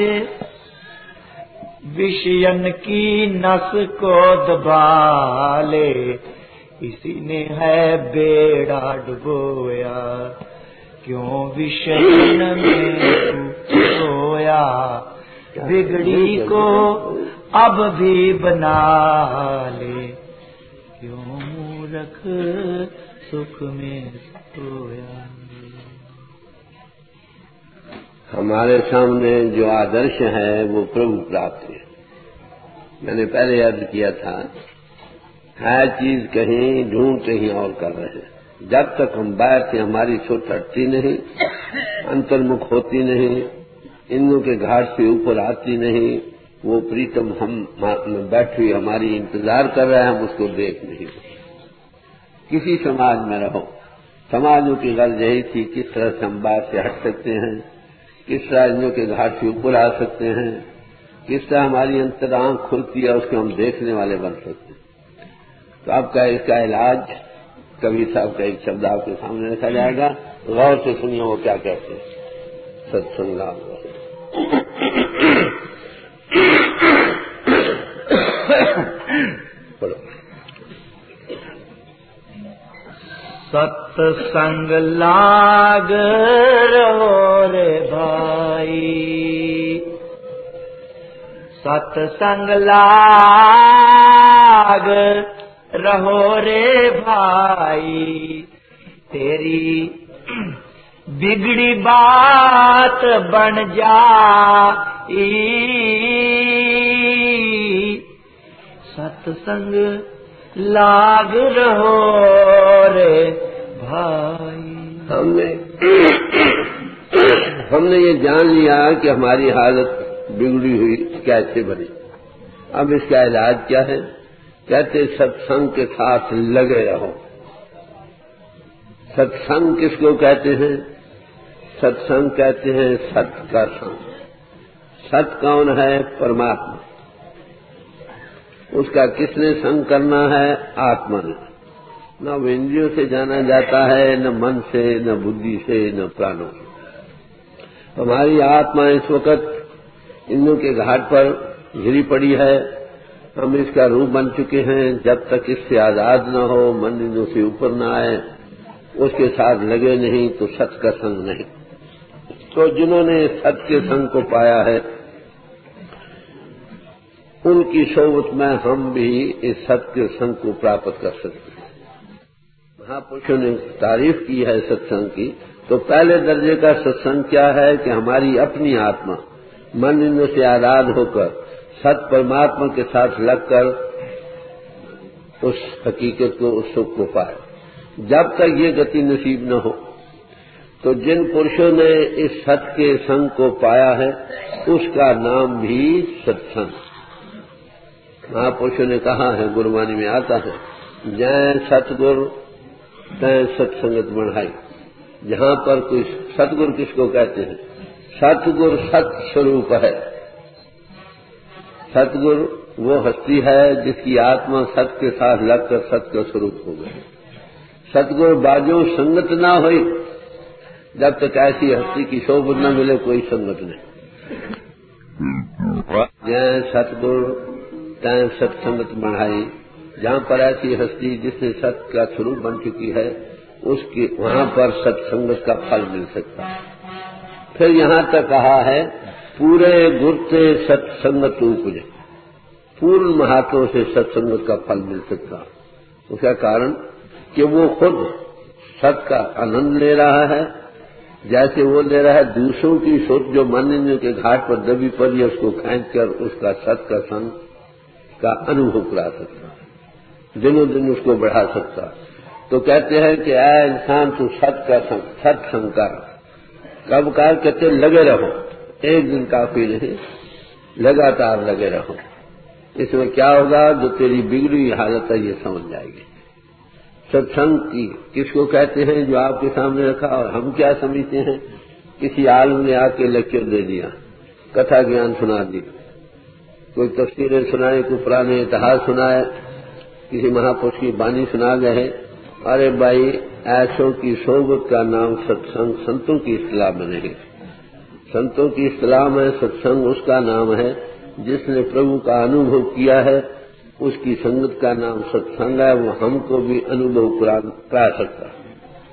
विषयन की नस को दबा ले, इसी ने है बेड़ा डुबोया। क्यों विषयन में तू सोया, बिगड़ी को अब भी बना ले। क्यों मूर्ख सुख में सोया। हमारे सामने जो आदर्श है वो प्रभु प्राप्त है। मैंने पहले अर्ज किया था, है चीज कहीं ढूंढ कहीं और कर रहे हैं। जब तक हम बाहर से हमारी सोच हटती नहीं, अंतर्मुख होती नहीं, इंद्रियों के घाट से ऊपर आती नहीं, वो प्रीतम हम बैठी हुई हमारी इंतजार कर रहे हैं, हम उसको देख नहीं। किसी समाज में रहो, समाजों की गर्ज यही थी किस तरह से हम बाहर से हट सकते हैं, किस तरह इंद्रियों के घाट से ऊपर आ सकते हैं, किस तरह हमारी अंतर आंख खुलती है, उसको हम देखने वाले बन सकते हैं। तो आपका इसका इलाज कबीर साहब का एक शब्द आपके सामने रखा जाएगा, गौर से सुनिए वो क्या कहते हैं। सत्संग लाभ पढ़ो। सत्संग लाग रहो रे भाई, सत्संग लाग रहो रे भाई। तेरी बिगड़ी बात बन जाई, सत्संग लाग रहो रे भाई। हमने ये जान लिया कि हमारी हालत बिगड़ी हुई कैसे बनी। अब इसका इलाज क्या है? कहते सत्संग के साथ लगे रहो। सत्संग किसको कहते हैं? सत्संग कहते हैं सत का संग। सत कौन है? परमात्मा। उसका किसने संग करना है? आत्मा ने। न इंद्रियों से जाना जाता है, न मन से, न बुद्धि से, न प्राणों से। हमारी आत्मा इस वक्त इंद्रियों के घाट पर घिरी पड़ी है। हम इसका रूप बन चुके हैं। जब तक इससे आजाद न हो, मन इंद्रियों से ऊपर न आए, उसके साथ लगे नहीं तो सत का संग नहीं। तो जिन्होंने सत के संग को पाया है, उनकी सोबत में हम भी इस सत के संग को प्राप्त कर सकते हैं। महापुरुषों ने तारीफ की है सत्संग की। तो पहले दर्जे का सत्संग क्या है कि हमारी अपनी आत्मा मन इंद्रियों से आजाद होकर सत परमात्मा के साथ लगकर उस हकीकत को, उस सुख को पाए। जब तक ये गति नसीब न हो, तो जिन पुरुषों ने इस सत के संग को पाया है, उसका नाम भी सत्संग। महापुरुषों ने कहा है, गुरुवाणी में आता है, जय सतगुरु तय सत्संगत बढ़ाई। जहां पर कोई सतगुरु किसको कहते हैं? सतगुरु सत स्वरूप है। सतगुरु वो हस्ती है जिसकी आत्मा सत के साथ लगकर सत का स्वरूप हो गई। सतगुरु बाजो संगत ना होई, जब तक ऐसी हस्ती की शोभा न मिले कोई संगत नहीं। जय सतगुरु तय सत्संगत बढ़ाई। जहां पर ऐसी हस्ती जिसने सत का स्वरूप बन चुकी है, उसकी वहां पर सत्संगत का फल मिल सकता है। फिर यहां तक कहा है, पूरे गुरते सत्संगत उपजे। पूर्ण महात्मा से सत्संगत का फल मिल सकता है। उसका कारण कि वो खुद सत का आनंद ले रहा है, जैसे वो ले रहा है दूसरों की सोच जो मन इंद्रियों के घाट पर दबी पड़ी है, उसको खींचकर उसका सत का संग का अनुभव करा सकता है, दिनों दिन उसको बढ़ा सकता है। तो कहते हैं कि ऐ इंसान तू सत का संग, सत्संग कर। कब कार कहते लगे रहो, एक दिन काफी नहीं, लगातार लगे रहो। इसमें क्या होगा? जो तेरी बिगड़ी हालत है ये समझ जाएगी। सत्संग की किसको कहते हैं? जो आपके सामने रखा। और हम क्या समझते हैं? किसी आलम ने आके लेक्चर दे दिया, कथा ज्ञान सुना दी, कोई तफसीरें सुनाए, कोई पुराने इतिहास सुनाए, किसी महापुरुष की बानी सुना गए। अरे भाई ایسوں کی صحبت کا نام ستسنگ سنتوں کی اصطلاح میں نہیں. سنتوں کی اصطلاح میں ستسنگ اس کا نام ہے جس نے پربھو کا انوبھو کیا ہے، اس کی سنگت کا نام ستسنگ ہے. وہ ہم کو بھی انوبھو کرا سکتا ہے.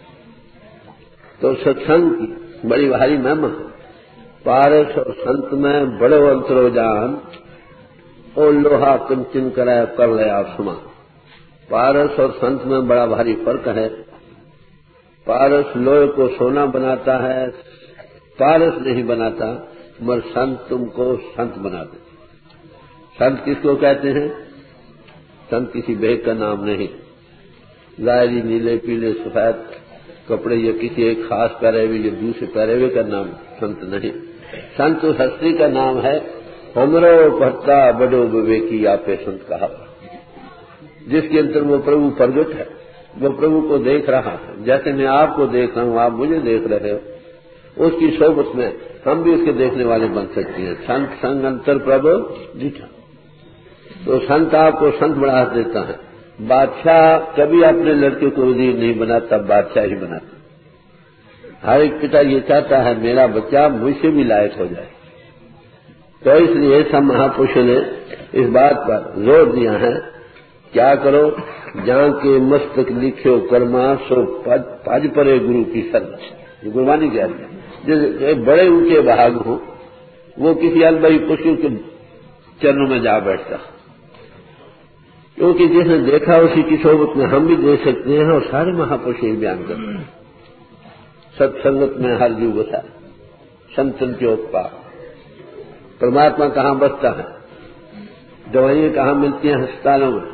تو ستسنگ کی بڑی بھاری مہم ہے. پارس اور سنت میں بڑو انترو جان، او لوہا کنچن کرے کر لیا سما. پارس اور سنت میں بڑا بھاری فرق ہے. پارس لوہے کو سونا بناتا ہے، پارس نہیں بناتا، مگر سنت تم کو سنت بنا دے. سنت کس کو کہتے ہیں؟ سنت کسی بیگ کا نام نہیں. ظاہری نیلے پیلے سفید کپڑے یا کسی ایک خاص پیروے یا دوسرے پیروے کا نام سنت نہیں. سنت اس ہستی کا نام ہے. ہمرو بھٹا بڑو بویکی آپ سنت کہا، جس کے اندر وہ پربھو پرگٹ ہے، وہ پربھو کو دیکھ رہا ہے. جیسے میں آپ کو دیکھ رہا ہوں، آپ مجھے دیکھ رہے ہو، اس کی صحبت میں ہم بھی اس کے دیکھنے والے بن سکتے ہیں. سنت سنگ انتر پربھو دیٹھا. تو سنت آپ کو سنت بڑھا دیتا ہے. بادشاہ کبھی اپنے لڑکے کو وزیر نہیں بناتا، بادشاہ ہی بناتا. ہر ایک پتا یہ چاہتا ہے میرا بچہ مجھ سے بھی لائق ہو جائے. تو اس لیے سب مہاپرشوں نے اس بات پر زور دیا ہے، کیا کرو جہاں کے مستک لکھو کرما سو پج پرے گرو کی سر. یہ گروانی کیا ہے؟ جس بڑے اونچے بھاگ ہوں وہ کسی البئی پشو کے چرنوں میں جا بیٹھتا، کیونکہ جس نے دیکھا اسی کی صحبت میں ہم بھی دیکھ سکتے ہیں. اور سارے مہاپرش یہ بیان کرتے ہیں، ست سنگت میں ہر جو بسا سنتن کے اوپا. پرماتما کہاں بستا ہے؟ دوائیں کہاں ملتی ہیں؟ ہسپتالوں میں.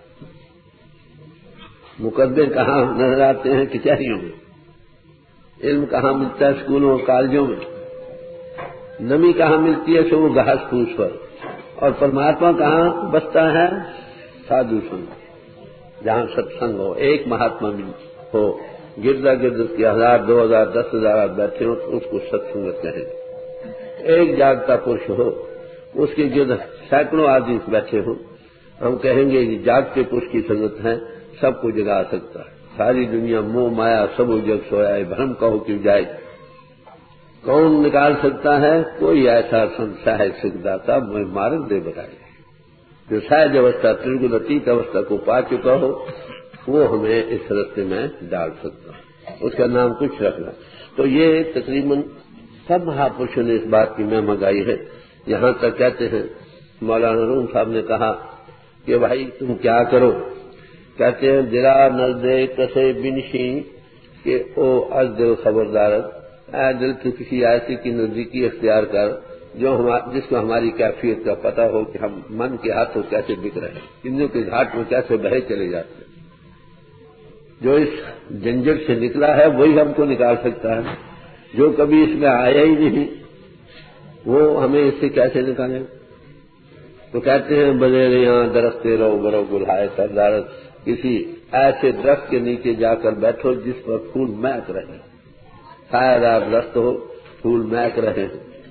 مقدمے کہاں نظر آتے ہیں؟ کچہریوں میں. علم کہاں ملتا ہے؟ اسکولوں اور کالجوں میں. نمی کہاں ملتی ہے؟ سو وہ گھاس پھوس پر. اور پرماتما کہاں بستا ہے؟ سادھو سنگ، جہاں ستسنگ ہو. ایک مہاتما ہو، گردا گرد اس کے 1000 2000 10,000 بیٹھے ہوں تو اس کو ستسنگت کہیں. ایک جاگتا پرش ہو، اس کے گرد سینکڑوں آدمی بیٹھے ہوں، ہم کہیں گے یہ جاگتے پرش کی سنگت ہے، سب کو جگا سکتا ہے. ساری دنیا موہ مایا سب جگ سویا بھرم کہو کیوں جائے. کون نکال سکتا ہے؟ کوئی ایسا سنسا ہے سکھ داتا میں مارگ دے بتائے، جو سہج اوستھا ترگن اتیت اوستھا کو پا چکا ہو، وہ ہمیں اس رستے میں ڈال سکتا ہے. اس کا نام کچھ رکھنا. تو یہ تقریباً سب مہاپرشوں نے اس بات کی مہم گائی ہے. یہاں تک کہتے ہیں مولانا روم صاحب نے کہا کہ بھائی تم کیا کرو؟ کہتے ہیں درا نزدے کسے بنشی کہ او از دل خبردارت، اے دل کی کسی ایسی کی نزدیکی اختیار کر جس کو ہماری کیفیت کا پتہ ہو کہ ہم من کے ہاتھوں کیسے بک رہے ہیں، انجوں کے گھاٹ میں کیسے بہے چلے جاتے ہیں. جو اس جھنجٹ سے نکلا ہے وہی ہم کو نکال سکتا ہے. جو کبھی اس میں آیا ہی نہیں وہ ہمیں اس سے کیسے نکالے؟ تو کہتے ہیں بدریاں درخت رو برو گلہائے سردارت، کسی ایسے درخت کے نیچے جا کر بیٹھو جس پر پھول مہک رہے، سایہ دار درخت ہو، پھول مہک رہے.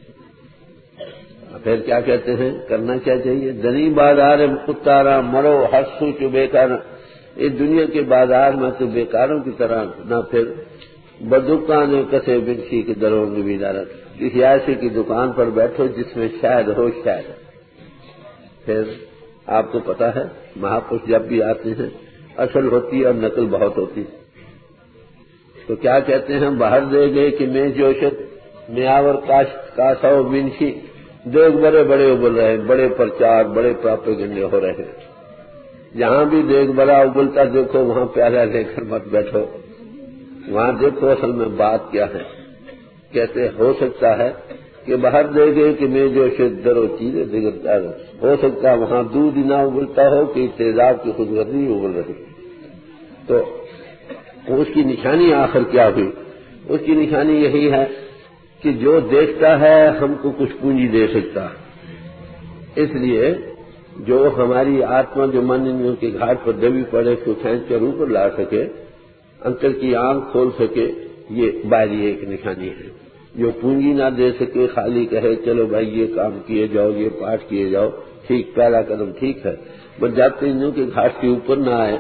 پھر کیا کہتے ہیں کرنا کیا چاہیے؟ دنی بازار اتارا مرو ہسو چو بیکار. اس دنیا کے بازار میں تو بیکاروں کی طرح نہ پھر. بدکان کسے بنسی کے دروں میں بھی دارت، کسی ایسے کی دکان پر بیٹھو جس میں شاید ہو شاید. پھر آپ کو پتا ہے مہاپرش جب بھی آتے ہیں اصل ہوتی ہے اور نقل بہت ہوتی ہے. تو کیا کہتے ہیں باہر دے گئے کہ میں جوشت میاور کاسو بنسی. دیکھ بڑے بڑے ابل رہے ہیں، بڑے پرچار بڑے پراپے گنڈے ہو رہے ہیں. جہاں بھی دیکھ بڑا ابلتا دیکھو وہاں پیالہ لے کر مت بیٹھو، وہاں دیکھو اصل میں بات کیا ہے. کہتے ہو سکتا ہے کہ باہر دے گئے کہ میں جو شدر و چیزیں دیگر ہو سکتا ہے وہاں دودھ نہ ابلتا ہو کہ تیزاب کی خودغرضی ابل رہی. تو اس کی نشانی آخر کیا ہوئی؟ اس کی نشانی یہی ہے کہ جو دیکھتا ہے ہم کو کچھ پونجی دے سکتا ہے. اس لیے جو ہماری آتما جو من ان کے گھاٹ پر دبی پڑے اس کو کھینچ کر اوپر لا سکے، انتر کی آنکھ کھول سکے، یہ باہری ایک نشانی ہے. جو پونجی نہ دے سکے، خالی کہے چلو بھائی یہ کام کیے جاؤ، یہ پاٹ کیے جاؤ، ٹھیک پہلا قدم ٹھیک ہے، بس جب تک ان کے گھاٹ کے اوپر نہ آئے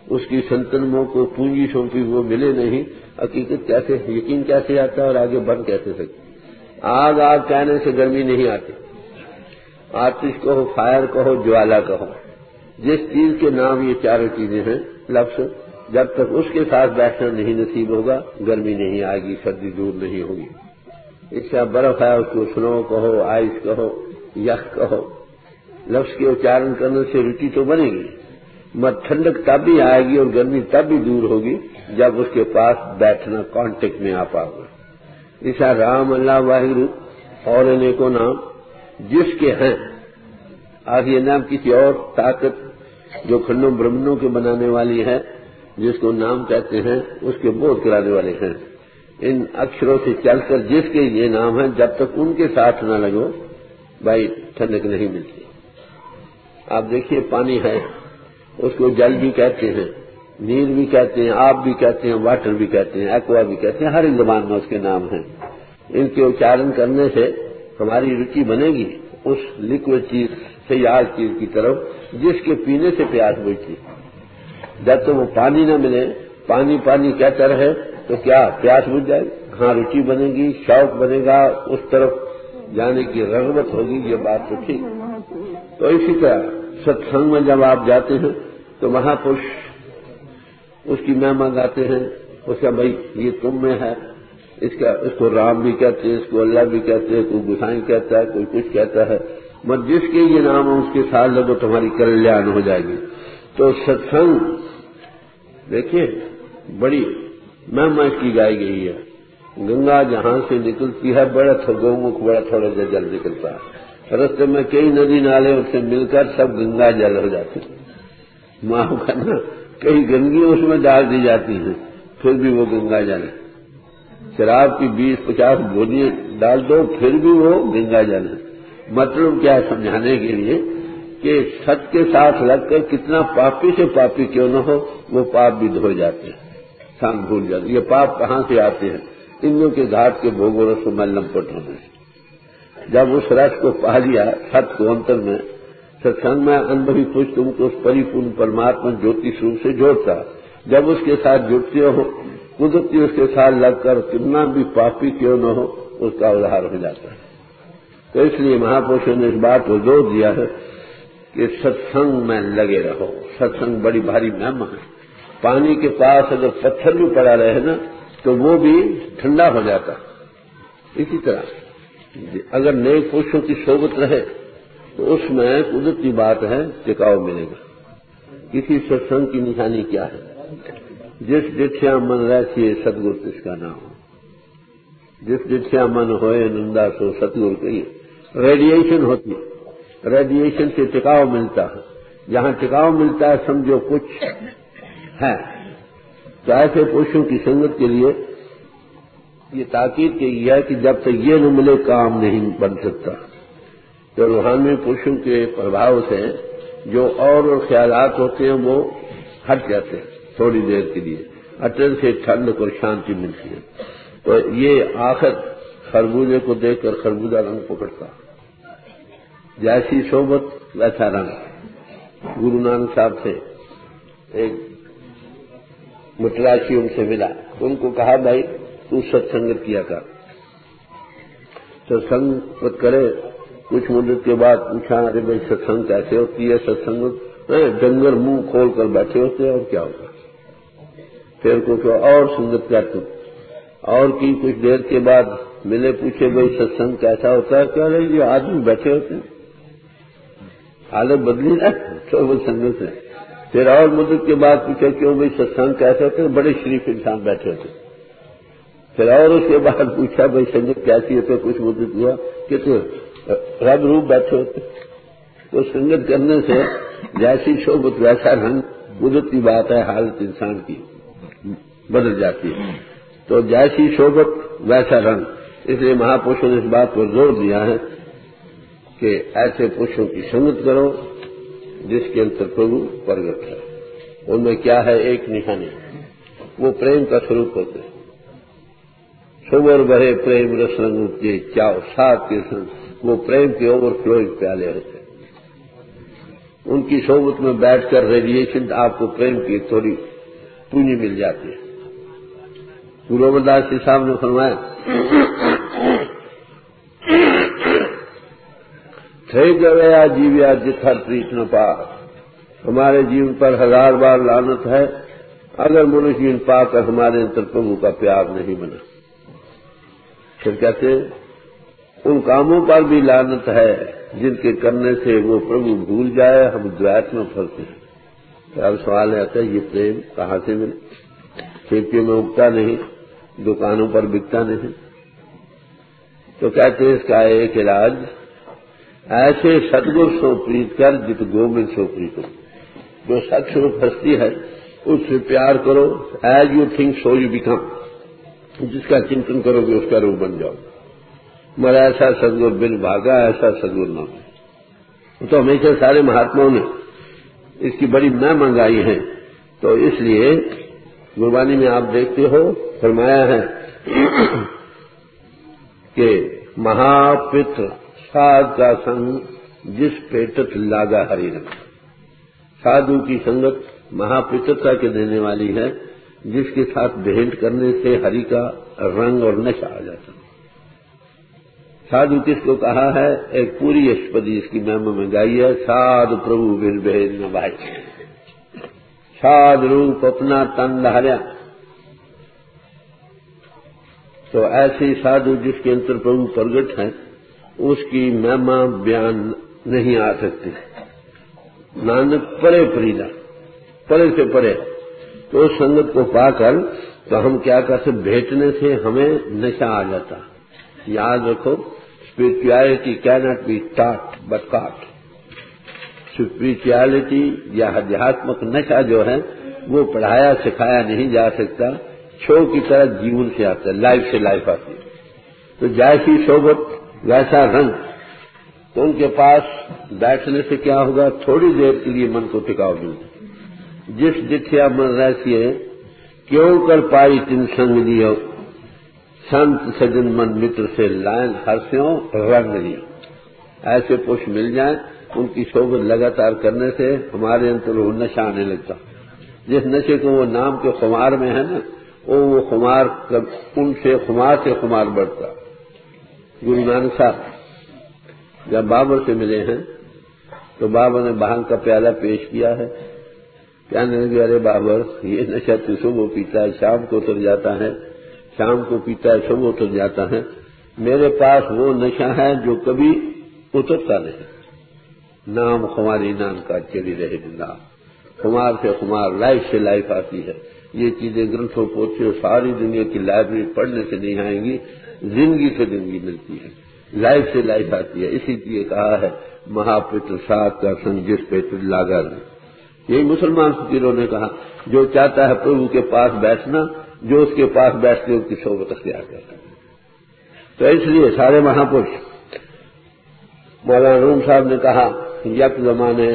اس کی संतनमों को पूंजी सौंपी वो मिले नहीं, हकीकत कैसे, यकीन कैसे आता है और आगे बढ़ कैसे सकते। आग आग कहने से गर्मी नहीं आती, आतिश कहो, फायर कहो, ज्वाला कहो, जिस चीज के नाम ये चारों चीजें हैं लफ्ज, जब तक उसके साथ बैठना नहीं नसीब होगा गर्मी नहीं आएगी, सर्दी दूर नहीं होगी। इससे बर्फ है उसको स्नो कहो, आइस कहो, यख कहो, लफ्ज के उच्चारण करने से रुचि तो बनेगी, मगर ठंडक तब भी आएगी और गर्मी तब भी दूर होगी जब उसके पास बैठना कांटेक्ट में आ पाओगे। ऐसा राम, अल्लाह, वाहिगुरु और अनेकों नाम जिसके हैं, आज ये नाम किसी और ताकत जो खंडों ब्रह्मणों के बनाने वाली है, जिसको नाम कहते हैं, उसके बोध कराने वाले हैं। इन अक्षरों से चलकर जिसके ये नाम है, जब तक उनके साथ न लगो भाई ठंडक नहीं मिलती। आप देखिए पानी है, उसको जल भी कहते हैं, नीर भी कहते हैं, आप भी कहते हैं, वाटर भी कहते हैं, एक्वा भी कहते हैं, हर एक जबान में उसके नाम हैं। इनके उच्चारण करने से हमारी रुचि बनेगी उस लिक्विड चीज से याद चीज की तरफ जिसके पीने से प्यास बुझती। जब तो वो पानी न मिले, पानी पानी कहता रहे तो क्या प्यास बुझ जाएगी? हाँ, रुचि बनेगी, शौक बनेगा, उस तरफ जाने की रग़बत होगी, ये बात तो ठीक। तो इसी तरह सत्संग में जब आप जाते हैं तो महापुरुष उसकी महिमा गाते हैं, उसका भाई ये तुम में है, इसको राम भी कहते हैं, इसको अल्लाह भी कहते हैं, कोई गुसाई कहता है, कोई कुछ कहता है, मगर जिसके ये नाम है उसके साथ लगो तुम्हारी कल्याण हो जाएगी। तो सत्संग देखिए बड़ी महिमा इसकी गाई गई है। गंगा जहां से निकलती है बड़ा गौमुख बड़ा थोड़ा सा जल निकलता है, रास्ते में कई नदी नाले उससे मिलकर सब गंगा जल हो जाते हैं। माफ करना, कई गंदगी उसमें डाल दी जाती है फिर भी वो गंगा जल है। शराब की 20-50 बोलियां डाल दो फिर भी वो गंगा जल है। मतलब क्या है समझाने के लिए कि सच के साथ लगकर कितना पापी से पापी क्यों न हो, वो पाप भी धो जाते हैं, शाम भूल जाते। ये पाप कहाँ से आते हैं? इंद्रों के घाट के भोगों रस में लंपट होने से। जब उस रस को पा लिया सत्य को अंतर में, सत्संग में अनुभवी पुरुष तुमको उस परिपूर्ण परमात्मा ज्योति स्वरूप से जोड़ता। जब उसके साथ जुड़ते हो, कुदरती उसके साथ लगकर कितना भी पापी क्यों न हो उसका उद्धार हो जाता है। तो इसलिए महापुरुषों ने इस बात को जोर दिया है कि सत्संग में लगे रहो। सत्संग बड़ी भारी महिमा है। पानी के पास अगर पत्थर भी पड़ा रहे ना तो वो भी ठंडा हो जाता। इसी तरह अगर नेक पुरुषों की सोबत रहे तो उसमें कुदरती बात है टिकाव मिलेगा। किसी सत्संग की निशानी क्या है? जिस डिठिया मन रहती सतगुरु तिसका नाम, जिस डिठिया मन होए नंदा सो सतगुरु कहिए। रेडिएशन होती है, रेडिएशन से टिकाव मिलता है। जहां टिकाव मिलता है समझो कुछ है। तो ऐसे पुरुषों की संगत के लिए ये ताकीद की है कि जब तक ये न मिले काम नहीं बन सकता। तो रूहानी पुरुषों के प्रभाव से जो और ख्यालात होते हैं वो हट जाते हैं थोड़ी देर के लिए, अटल से ठंड और शांति मिलती है। तो ये आखिर खरबूजे को देखकर खरबूजा रंग पकड़ता, जैसी सोबत वैसा रंग। गुरु नानक साहब से एक मुतलाशी उनसे मिला, उनको कहा भाई तू सत्संगत किया कर। सत्संगत करे, कुछ मुद्दत के बाद पूछा अरे भाई सत्संग कैसे होती है? सत्संगत डंगर मुंह खोल कर बैठे होते हैं और क्या होगा। फिर कुछ और संगत कर तू और की कुछ देर के बाद मिले, पूछे भाई सत्संग कैसा होता है? क्या रहे ये आदमी बैठे होते हैं, हालत बदली ना तो वो संगत है। फिर और मुद्दत के बाद पूछा क्यों भाई सत्संग कैसे होते हैं? बड़े शरीफ इंसान बैठे होते। फिर और उसके बाद पूछा भाई संगत कैसी होती है? कुछ मुद्दत हुआ कि तो रब रूप बैठे होते। तो संगत करने से जैसी शोभत वैसा रंग, कुदरती बात है, हालत इंसान की बदल जाती है। तो जैसी शोभत वैसा रंग। इसलिए महापुरुषों ने इस बात पर जोर दिया है कि ऐसे पुरुषों की संगत करो जिसके अंतर प्रभु प्रगट है। उनमें क्या है? एक निशानी, वो प्रेम का स्वरूप होते हैं। सोबर भरे प्रेम रस रंग उपजे चाव सात के संग, वो प्रेम के ओवरफ्लोइंग प्याले होते हैं। ان کی صحبت میں بیٹھ کر ریڈیشن آپ کو پریم کی تھوڑی پونجی مل جاتی ہے۔ گرو امرداس جی صاحب نے فرمایا تھے گویا جیویا جتھر پریت نہ پا، ہمارے جیون پر 1000 بار لعنت ہے اگر منشین پا کر ہمارے انتر پربھو کا پیار نہیں بنا۔ پھر کہتے ان کاموں پر بھی لعنت ہے جن کے کرنے سے وہ پربھو بھول جائے، ہم دویت میں پھنستے ہیں۔ اب سوال آتا ہے یہ پریم کہاں سے ملے؟ کھیتیوں میں اگتا نہیں، دکانوں پر بکتا نہیں۔ تو کہتے ہیں اس کا ایک علاج ایسے ستگر سو پریت کر جت گوبند سو پریت ہو۔ جو ست سوروپ ہستی ہے اس سے پیار کرو، as you think so you become, جس کا چنتن کرو گے اس کا روپ بن جاؤ۔ مگر ایسا ستگر بن بھاگا، ایسا ستگر نہ ہو۔ تو ہمیشہ سارے مہاتماؤں نے اس کی بڑی میں منگائی ہے، تو اس لیے گربانی میں آپ دیکھتے ہو فرمایا ہے کہ مہاپتر سادھ کا سنگ جس پیٹت لاگا ہری رنگ۔ سادھو کی سنگت مہاپترتا کے دینے والی ہے، جس کے ساتھ بھیٹ کرنے سے ہری کا رنگ اور نشہ آ جاتا ہے۔ سادھو کس کو کہا ہے؟ ایک پوری اشپدی اس کی مہم میں گائی ہے، سادھ پربھو بن بھید میں بھائی، سادھ روپ اپنا تن لہریا۔ تو ایسی سادھو جس کے انتر پربھو پرگٹ ہے اس کی مہما بیان نہیں آ سکتی۔ نانک پرے پریدا، پرے سے پرے، تو اس سنگت کو پا کر تو ہم کیا کرتے، بھیٹنے سے ہمیں نشہ آ جاتا۔ یاد رکھو spirituality can not be taught but caught. Spirituality یا آدھیاتمک نشہ جو ہے وہ پڑھایا سکھایا نہیں جا سکتا، چھو کی طرح جیون سے آتا ہے، لائف سے لائف آتی ہے۔ تو جیسی صحبت ویسا رنگ، تو ان کے پاس بیٹھنے سے کیا ہوگا، تھوڑی دیر کے لیے من کو ٹکاؤ ملتا۔ جس جتھیا من رہسیے کیوں کر پائی تن سنگ لیو، سنت سجن من متر سے لائن ہرسیوں رنگ لیو۔ ایسے پش مل جائیں، ان کی صحبت لگاتار کرنے سے ہمارے اندر وہ نشہ آنے لگتا۔ جس نشے کو وہ نام کے خمار میں ہے نا، وہ خمار ان سے خمار بڑھتا۔ گرو نانک صاحب جب بابر سے ملے ہیں تو بابر نے بھانگ کا پیالہ پیش کیا ہے، کہنے لگے ارے بابر یہ نشہ تو صبح پیتا ہے شام کو اتر جاتا ہے، شام کو پیتا ہے صبح اتر جاتا ہے، میرے پاس وہ نشہ ہے جو کبھی اترتا نہیں۔ نام خماری نام کا چلی رہے زندہ، خمار سے خمار، لائف سے لائف آتی ہے۔ یہ چیزیں گرنتھوں پوتھیوں ساری دنیا کی لائبریری پڑھنے سے نہیں آئیں گی، زندگی سے زندگی ملتی ہے، لائف سے لائف آتی ہے۔ اسی لیے کہا ہے مہاپتر ساتھ کا سنگ جس پیتر لاگا۔ یہی مسلمان فقیروں نے کہا جو چاہتا ہے پربھو کے پاس بیٹھنا، جو اس کے پاس بیٹھتے اس کی صحبت اختیار کرتا ہے۔ تو اس لیے سارے مہاپرش، مولانا روم صاحب نے کہا یک زمانے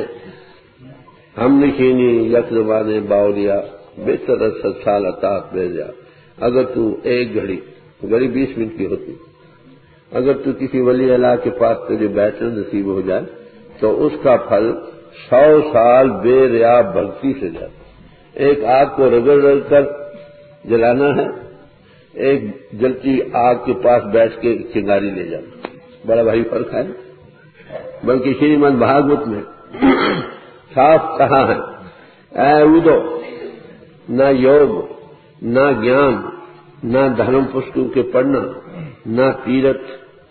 ہم نشینی، یک زمانے باولیا، بہتر 7 سال اطاعت بے جا۔ اگر تو ایک گھڑی 20 منٹ کی ہوتی، اگر تو کسی ولی اللہ کے پاس تجھے بیٹھنا نصیب ہو جائے تو اس کا پھل 100 سال بے ریا بھکتی سے جاتا۔ ایک آگ کو رگڑ رگڑ کر جلانا ہے، ایک جلتی آگ کے پاس بیٹھ کے چنگاری لے جانا، بڑا بھاری فرق ہے۔ بلکہ شریمد بھاگوت میں صاف کہا ہے، اے ادو نہ یوگ، نہ گیان، نہ دھرم پستوں کے پڑھنا، نہ تیرتھ،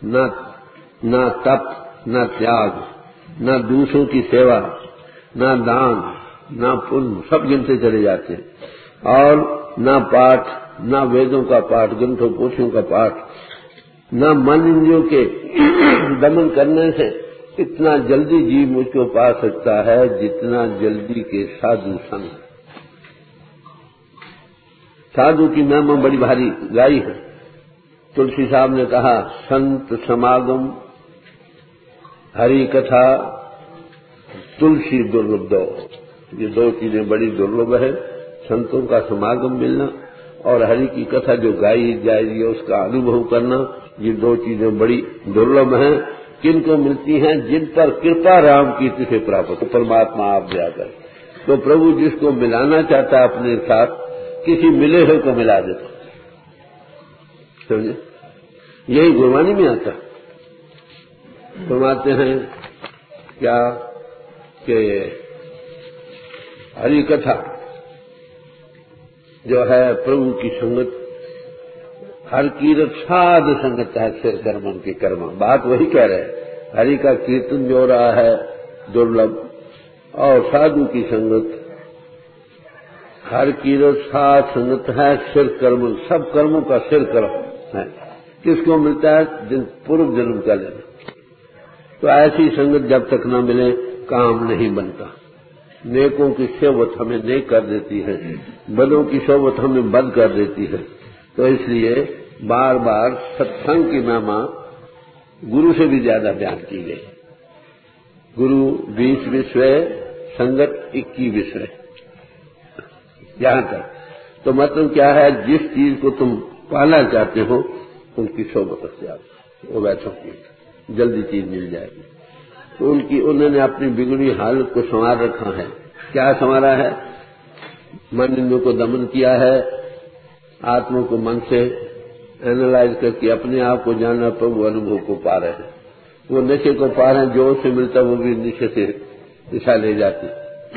نہ تپ، نہ تیاگ، نہ دوسروں کی سیوا، نہ دان، نہ پن، سب گنتے چلے جاتے ہیں، اور نہ پاٹھ، نہ ویدوں کا پاٹھ، گرنتھوں پوتھیوں کا پاٹھ، نہ من انجیوں کے دمن کرنے سے اتنا جلدی جیو مجھ کو پا سکتا ہے جتنا جلدی کے سادھو سنگ۔ سادھو کی مہم بڑی بھاری گائی ہے۔ تلسی صاحب نے کہا سنت سماگم ہری کتھا تلسی درلبھ دو۔ یہ 2 چیزیں بڑی درلبھ ہے، سنتوں کا سماگم ملنا اور ہری کی کتھا جو گائی جائے گی اس کا انوبھو کرنا، یہ 2 چیزیں بڑی درلبھ ہیں۔ کن کو ملتی ہیں؟ جن پر کرپا رام کیرتی سے پراپت ہو، پرماتما آپ دیا کر۔ تو پربھو جس کو ملانا چاہتا ہے اپنے ساتھ، کسی ملے ہوئے کو ملا دیتا، سمجھے؟ یہی گروانی میں آتا۔ فرماتے ہیں کیا کہ ہری کتھا جو ہے پربھو کی سنگت، ہر کیرت ساد سنگت ہے سر کرمن کے کرما، بات وہی کہہ رہے ہیں۔ ہری کا کیرتن جو رہا ہے درلبھ، اور سادھو کی سنگت، ہر کیرت ساد سنگت ہے سر کرمن، سب کرموں کا سر کرم ہے۔ کس کو ملتا ہے؟ جن پورو جنم کا لینا۔ تو ایسی سنگت جب تک نہ ملے کام نہیں بنتا۔ نیکوں کی صحبت ہمیں نیک کر دیتی ہے، بدوں کی صحبت ہمیں بد کر دیتی ہے۔ تو اس لیے بار بار ستسنگ کی مہما گرو سے بھی زیادہ بیان کی گئی۔ گرو 20 وشوے، سنگت 21 وشوے، یہاں تک۔ تو مطلب کیا ہے؟ جس چیز کو تم پانا چاہتے ہو ان کی صحبت اختیار، وہ ویسوں کی جلدی چیز مل جائے گی۔ تو انہوں نے اپنی بگڑی حالت کو سنوار رکھا ہے۔ کیا سنوارا ہے؟ من انوں کو دمن کیا ہے، آتما کو من سے اینالائز کر کے اپنے آپ کو جانا، تو وہ انوبھو کو پا رہے ہیں، وہ نشے کو پا رہے ہیں، جو سے ملتا وہ بھی نشے سے دشا لے جاتی۔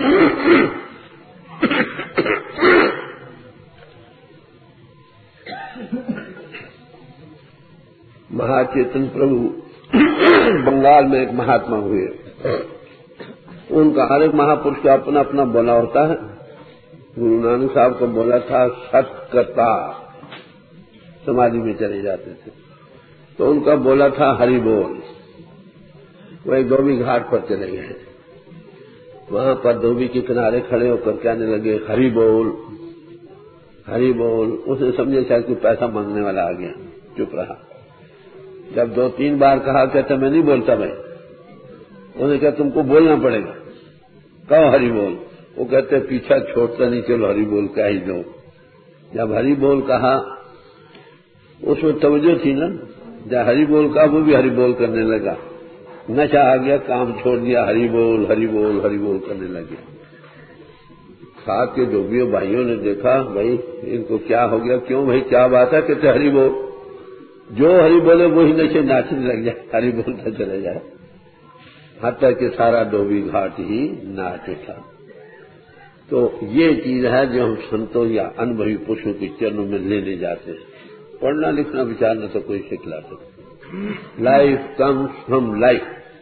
مہاچیتن پربھو بنگال میں ایک مہاتما ہوئے، ان کا ہر ایک مہاپرش کا اپنا اپنا بولا ہوتا ہے۔ گرو نانک صاحب کو بولا تھا ستکتا، سمادھی میں چلے جاتے تھے تو ان کا بولا تھا ہری بول۔ وہ ایک دھوبی گھاٹ پر چلے گئے، وہاں پر دھوبی کے کنارے کھڑے ہو کر کہنے لگے ہری بول ہری بول۔ اس نے سمجھے شاید کوئی پیسہ مانگنے والا آ گیا، چپ رہا۔ جب 2-3 بار کہا، کہتا میں نہیں بولتا بھائی۔ انہوں نے کہا تم کو بولنا پڑے گا، کہو ہری بول۔ وہ کہتے پیچھا چھوڑتا نہیں، چلو ہری بول کہہ ہی دو۔ جب ہری بول کہا، اس میں توجہ تھی نا، جب ہری بول کہا وہ بھی ہری بول کرنے لگا، نشہ آ گیا، کام چھوڑ دیا، ہری بول ہری بول ہری بول کرنے لگے۔ ساتھ کے دھوبیوں بھائیوں نے دیکھا بھائی ان کو کیا ہو گیا، کیوں بھائی کیا بات ہے؟ کہتے ہری بول، جو ہری بولے وہی نشے ناچنے لگ جائے، ہری بولتا چلے جائے، حتیٰ کہ سارا دھوبی گھاٹ ہی ناچ اٹھا۔ تو یہ چیز ہے جو ہم سنتوں یا انبھوی پرشوں کے چرنوں میں لینے جاتے ہیں۔ پڑھنا لکھنا بچارنا تو کوئی سکھلا سکتا۔ لائف کمز فرام لائف،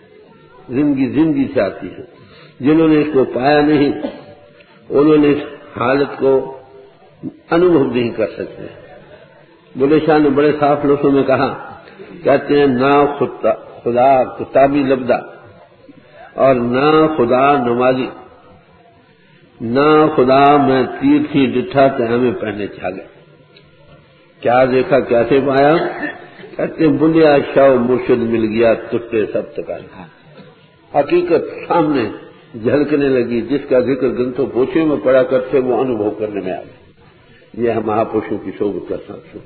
زندگی سے آتی ہے۔ جنہوں نے اس کو پایا نہیں انہوں نے اس حالت کو انوبھو نہیں کر سکتے۔ بلے شاہ نے بڑے صاف لفظوں میں کہا، کہتے ہیں نہ خدا کتابی لبدہ اور نہ خدا نمازی، نہ خدا میں تیر تھی ڈٹھا تے ہمیں پہنے چھاگے۔ کیا دیکھا کیسے پایا؟ کہتے بلیا شاہ مرشد مل گیا تٹے سب تکا۔ حقیقت سامنے جھلکنے لگی، جس کا ذکر گرنتھوں پوچھوں میں پڑا کرتے وہ انوبھو کرنے میں آ گیا۔ یہ ہے مہاپرشوں کی صحبت کا ساتھ۔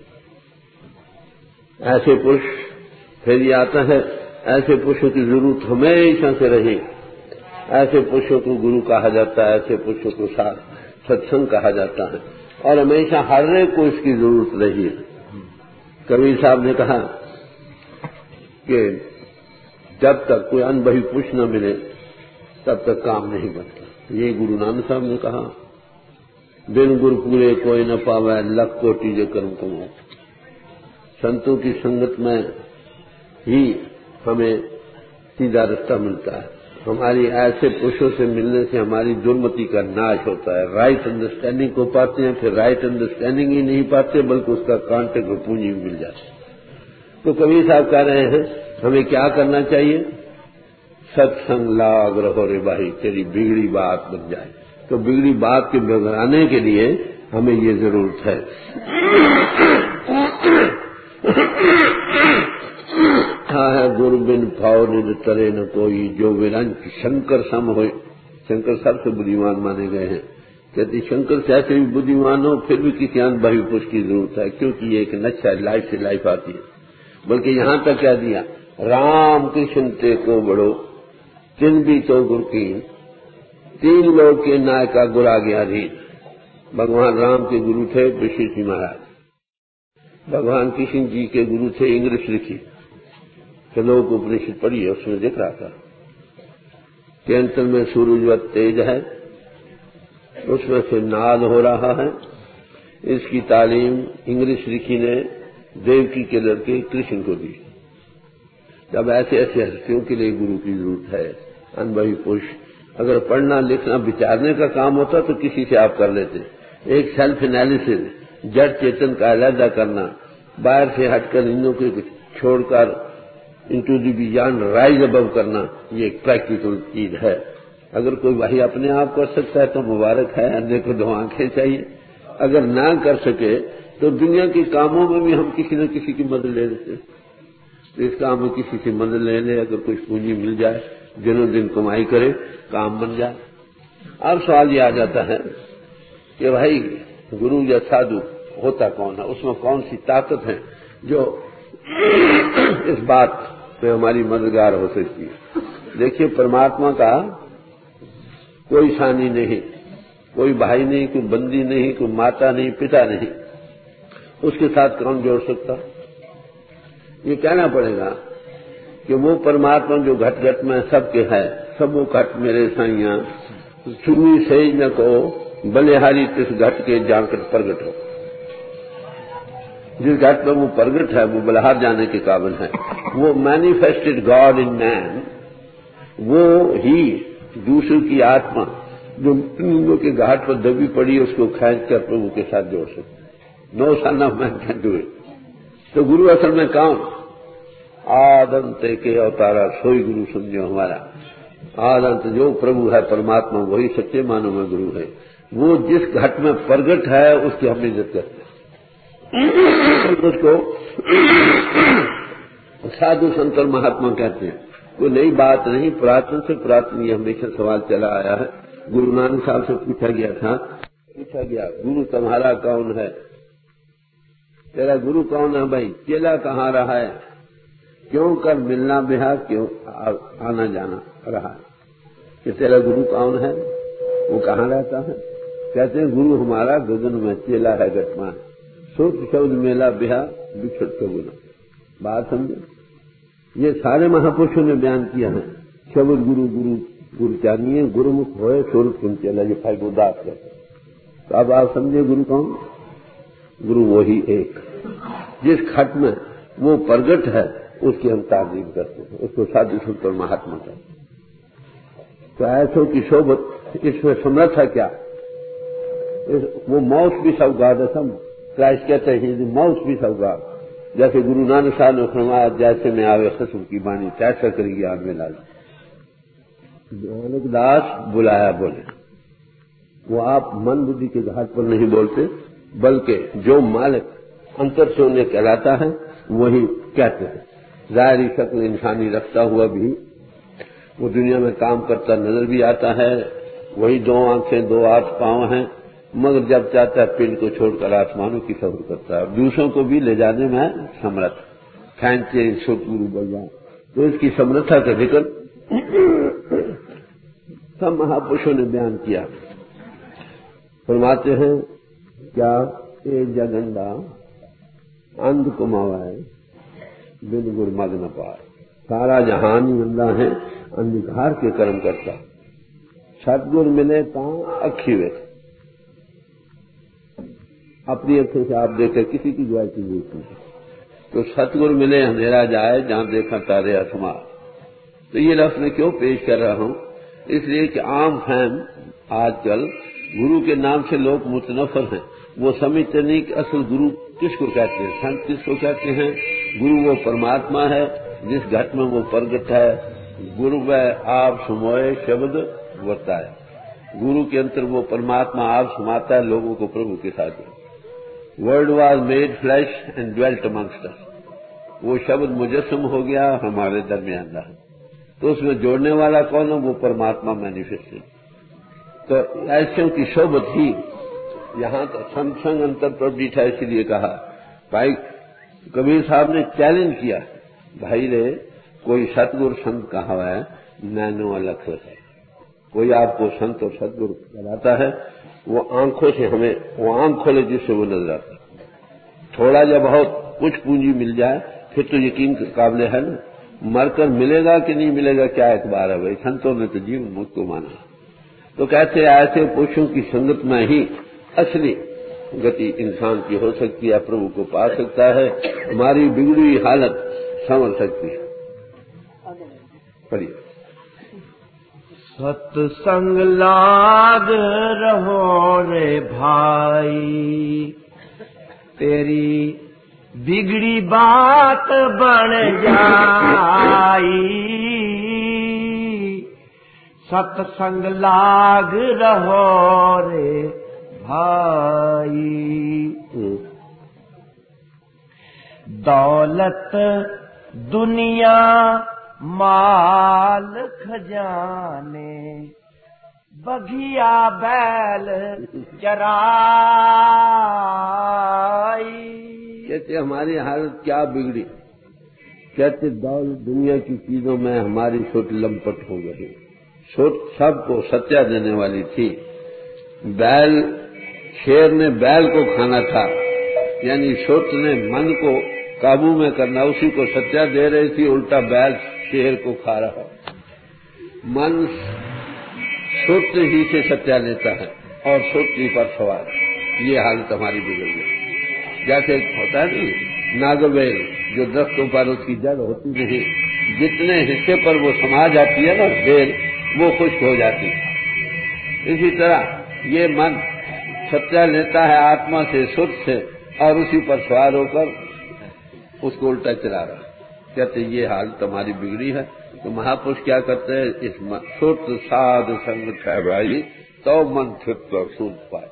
ایسے پرش پھر یہ آتا ہے، ایسے پرشوں کی ضرورت ہمیشہ سے رہی۔ ایسے پرشوں کو گرو کہا جاتا ہے، ایسے پرشوں کو ستسنگ کہا جاتا ہے، اور ہمیشہ ہر ایک کو اس کی ضرورت رہی ہے۔ کبیر صاحب نے کہا کہ جب تک کوئی انبھوی پرش نہ ملے تب تک کام نہیں بنتا۔ یہ گرو نانک صاحب نے کہا، بن گر پورے کوئی نہ پاوے، لکھ کوٹی جو کرم کمائے۔ سنتوں کی سنگت میں ہی ہمیں سیدھا رستہ ملتا ہے۔ ہماری ایسے پرشوں سے ملنے سے ہماری دھرمتی کا ناش ہوتا ہے۔ رائٹ انڈرسٹینڈنگ کو پاتے ہیں، پھر رائٹ انڈرسٹینڈنگ ہی نہیں پاتے بلکہ اس کا کانٹیکٹ اور پونجی بھی مل جاتی ہے۔ تو کبیر صاحب کہہ رہے ہیں ہمیں کیا کرنا چاہیے؟ ستسنگ لاگ رہو رے بھائی، تیری بگڑی بات بن جائے۔ تو بگڑی بات کے بگڑانے کے لیے ہمیں یہ ضرورت ہے۔ ہے گر بن پھاؤ ند ترے نہ کوئی، جو ورنج شنکر سم ہوئے۔ شنکر سب سے بدھیمان مانے گئے ہیں۔ کہتے شنکر سے ایسے بھی بدھیمان ہو پھر بھی کسی انبھوی پرش کی ضرورت ہے، کیونکہ یہ ایک نقشہ لائف سے لائف آتی ہے۔ بلکہ یہاں تک کہہ دیا राम कृष्ण ते को बड़ो तिन भी तो गुरु की, 3 लोग के नायका गुरा गया रीत। भगवान राम के गुरु थे वशिष्ठ जी महाराज। भगवान कृष्ण जी के गुरु थे इंग्लिश लिखी। श्लोक उपनिषद पढ़ी है, उसमें दिख रहा था कि अंतर में सूरजवत तेज है, उसमें से नाद हो रहा है। इसकी तालीम इंग्लिश लिखी ने देवकी के लड़के कृष्ण को दी। जब ऐसे ऐसे हस्तियों के लिए गुरु की जरूरत है, अनुभवी पुरुष, अगर पढ़ना लिखना विचारने का काम होता तो किसी से आप कर लेते। एक सेल्फ एनालिसिस, जड़ चेतन का अलहदा करना, बाहर से हटकर इनों को छोड़कर into the beyond rise above करना, ये एक प्रैक्टिकल चीज है। अगर कोई भाई अपने आप कर सकता है तो मुबारक है, अन्य को 2 आंखें चाहिए। अगर ना कर सके तो दुनिया के कामों में भी हम किसी न किसी की मदद ले लेते। तो इस काम में किसी से मदद ले ले, अगर कुछ पूंजी मिल जाए, दिनों दिन कमाई करे, काम बन जाए। अब सवाल ये आ जाता है कि भाई गुरु या साधु होता कौन है, उसमें कौन सी ताकत है जो इस बात में हमारी मददगार हो सकती है। देखिए, परमात्मा का कोई सानी नहीं, कोई भाई नहीं, कोई बंदी नहीं, कोई माता नहीं, पिता नहीं, उसके साथ कौन जोड़ सकता? ये कहना पड़ेगा कि वो परमात्मा जो घट घट में सबके है, सब वो घट मेरे साइया चुनी से न को बलिहारी तिस घट के जानकर प्रगट हो। जिस घट में वो प्रगट है वो बलिहार जाने के काबिल है। वो मैनिफेस्टेड गॉड इन मैन, वो ही दूसरे की आत्मा जो मृत्युंजय के घाट पर दबी पड़ी उसको खींच कर प्रभु के साथ जोड़ सकते। No son of man can do it. तो गुरु असल में कौन? आदंत के अवतारा सोई गुरु समझो हमारा। आदंत जो प्रभु है परमात्मा, वही सच्चे मानव में गुरु है। वो जिस घट में प्रगट है उसकी हम इज्जत करते हैं, उसको साधु संत और महात्मा कहते हैं। कोई नई बात नहीं, पुरातन से पुरातन ये हमेशा सवाल चला आया है। गुरु नानक साहब से पूछा गया गुरु तुम्हारा कौन है? तेरा गुरु कौन है भाई? चेला कहाँ रहा है? क्यों कर मिलना बिहार, क्यों आना जाना रहा है? कि तेरा गुरु कौन है, वो कहाँ रहता है? कहते हैं गुरु हमारा गगन में, चेला है गटमा, सोच शब्द मेला बिहार बिछड़ के गुना। बात समझे? ये सारे महापुरुषों ने बयान किया है। शब्द गुरु गुरु गुरु जानिए, गुरुमुख होए सोल सुन चला, ये भाई गुरदास कहते हैं। तो अब आप समझे गुरु कौन? गुरु वही एक जिस खट में वो प्रगट है, उसकी हम तारीफ करते हैं, उसको साधु संत और महात्मा कहते हैं। तो ऐसो की शोभत इसमें समर्थ है क्या? वो माउथ पीस ऑफ गॉड है। सब क्राइस्ट कहते हैं माउथ पीस ऑफ गॉड। जैसे गुरु नानक साहब ने फरमाया, जैसे में आवे खसम की बाणी तैसा करेगी आग में लाल। नानक दास बुलाया बोले। वो आप मन बुद्धि के घाट पर नहीं बोलते, बल्कि जो मालिक अंतर शून्य कहलाता है वही कहते हैं। जाहिरी शक्ल इंसानी रखता हुआ भी वो दुनिया में काम करता नजर भी आता है। वही 2 आंखें 2 हाथ पांव हैं, मगर जब चाहता है पिंड को छोड़कर आसमानों की सफर करता है, दूसरों को भी ले जाने में समर्थ। खैंचे सतगुरु बलवान, तो इसकी समर्थता का जिक्र सब महापुरुषों ने बयान किया। फरमाते हैं क्या? एक जगंदा अंध कुमावाए बिन गुर मग न पाए। सारा जहान ही अंधा है, अंधकार के कर्म करता। सतगुर मिले पांव अखी वे। अपनी अखों से आप देखे किसी की दुआ की जरूरत नहीं। तो सतगुर मिले अंधेरा जाए, जहां देखा तारे आसमां। तो ये लफ्ज मैं क्यों पेश कर रहा हूं? इसलिए कि आम फहम आजकल गुरु के नाम से लोग मुतनफर हैं। वो समझते नहीं कि असल गुरु किसको कहते हैं, संत किसको कहते हैं। गुरु वो परमात्मा है जिस घट में वो प्रगट है। गुरु वह आप सुमोए शब्द वर्ताए। गुरु के अंतर वो परमात्मा आप सुमाता है लोगों को प्रभु के साथ। Word was made flesh and dwelt amongst us. वो शब्द मुजस्सम हो गया, हमारे दरमियान रहा। तो उसमें जोड़ने वाला कौन है? वो परमात्मा मैनिफेस्टेड। तो ऐसे की शोभत ही यहां तो संग संग अंतर प्रवृत्त है। इसलिए कहा भाई कबीर साहब ने चैलेंज किया, भाई रे کوئی ستگुरु संत कहा हुआ है, नैनो अलख है. कोई आपको संत और सतगुरु बताता है, वो आंखों से हमें, वो आंख खोले जिससे वो नजर आता है. थोड़ा या बहुत कुछ पूंजी मिल जाए फिर तो यकीन के काबिल है ना. मरकर मिलेगा कि नहीं मिलेगा क्या एतबार है भाई. संतों ने तो जीवन मुक्त को माना. तो कहते हैं ऐसे पुरुषों की संगत में ही असली गति इंसान की हो सकती है, प्रभु को पा सकता है, हमारी बिगड़ी हुई हालत संवर सकती है. पढ़िए. सत्संग लाग रहो रे भाई, तेरी बिगड़ी बात बन जाई. सत्संग लाग रहो रे भाई. दौलत दुनिया माल खजाने, बघिया बैल चराई. कहते हमारी हालत क्या बिगड़ी. कहते दौलत दुनिया की चीजों में हमारी सोच लंपट हो गई. सोच सबको सत्या देने वाली थी. बैल, शेर ने बैल को खाना था, यानी सोच ने मन को काबू में करना, उसी को सत्या दे रही थी, उल्टा बैल शेर को खा रहा. मन सोच ही से सत्या लेता है और सोच ही पर सवार. ये हालत हमारी बिगड़ गई. जैसे होता है नहीं, नागबेल जो दरख्तों पर उसकी जड़ होती नहीं, जितने हिस्से पर वो समा जाती है ना बेल, वो खुश्क हो जाती है. इसी तरह ये मन सत्या लेता है आत्मा से, सुध से, और उसी पर सवार होकर उसको उल्टा चला रहा है. कहते ये हाल तुम्हारी बिगड़ी है. तो महापुरुष क्या करते हैं, इस सुत साध संग ठहराई तो मन फिर सूझ पाए.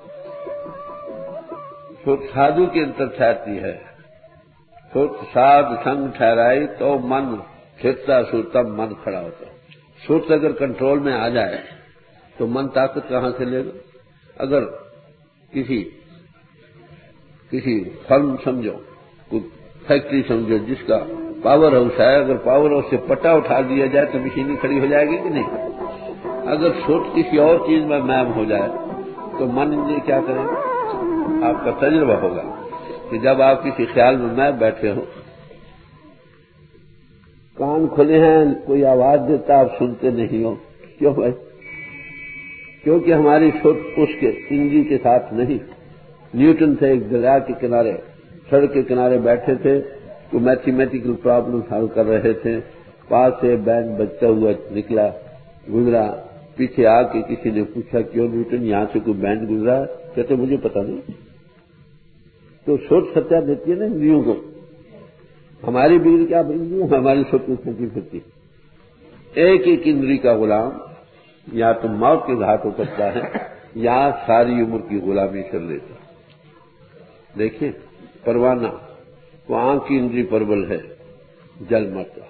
सुत साधु के अंतर ठहरती है. सुत साध संग ठहराई तो मन फिरता सूझ, तब मन खड़ा होता है. सुत अगर कंट्रोल में आ जाए तो मन ताकत कहां से लेगा. अगर किसी फर्म समझो, कोई फैक्ट्री समझो जिसका पावर हाउस है, अगर पावर हाउस से पट्टा उठा दिया जाए तो मशीनें खड़ी हो जाएगी कि नहीं. अगर सोच किसी और चीज में मैम हो जाए तो मन ने क्या करेगा. आपका तजुर्बा होगा कि जब आप किसी ख्याल में मैम बैठे हो, कान खुले हैं, कोई आवाज देता आप सुनते नहीं हो. क्यों भाई? क्योंकि हमारी सोच उसके इंद्री के साथ नहीं. न्यूटन थे, एक दरिया के किनारे, सड़क के किनारे बैठे थे, तो मैथमेटिकल प्रॉब्लम हल कर रहे थे. पास से बैंड बजता हुआ निकला, गुजरा. पीछे आके किसी ने पूछा, क्यों न्यूटन यहां से कोई बैंड गुजरा? कहते मुझे पता नहीं. तो सोच सत्या देती है ना इंद्रियों को. हमारी बिगड़ी क्या इंद्रियों, हमारी सोच को सच्ची सच्ची. एक एक इंद्री का गुलाम या तो मौत के घाट उतरता है या सारी उम्र की गुलामी कर लेता. देखिए परवाना, वो आंख की इंद्री प्रबल है, जल मरता.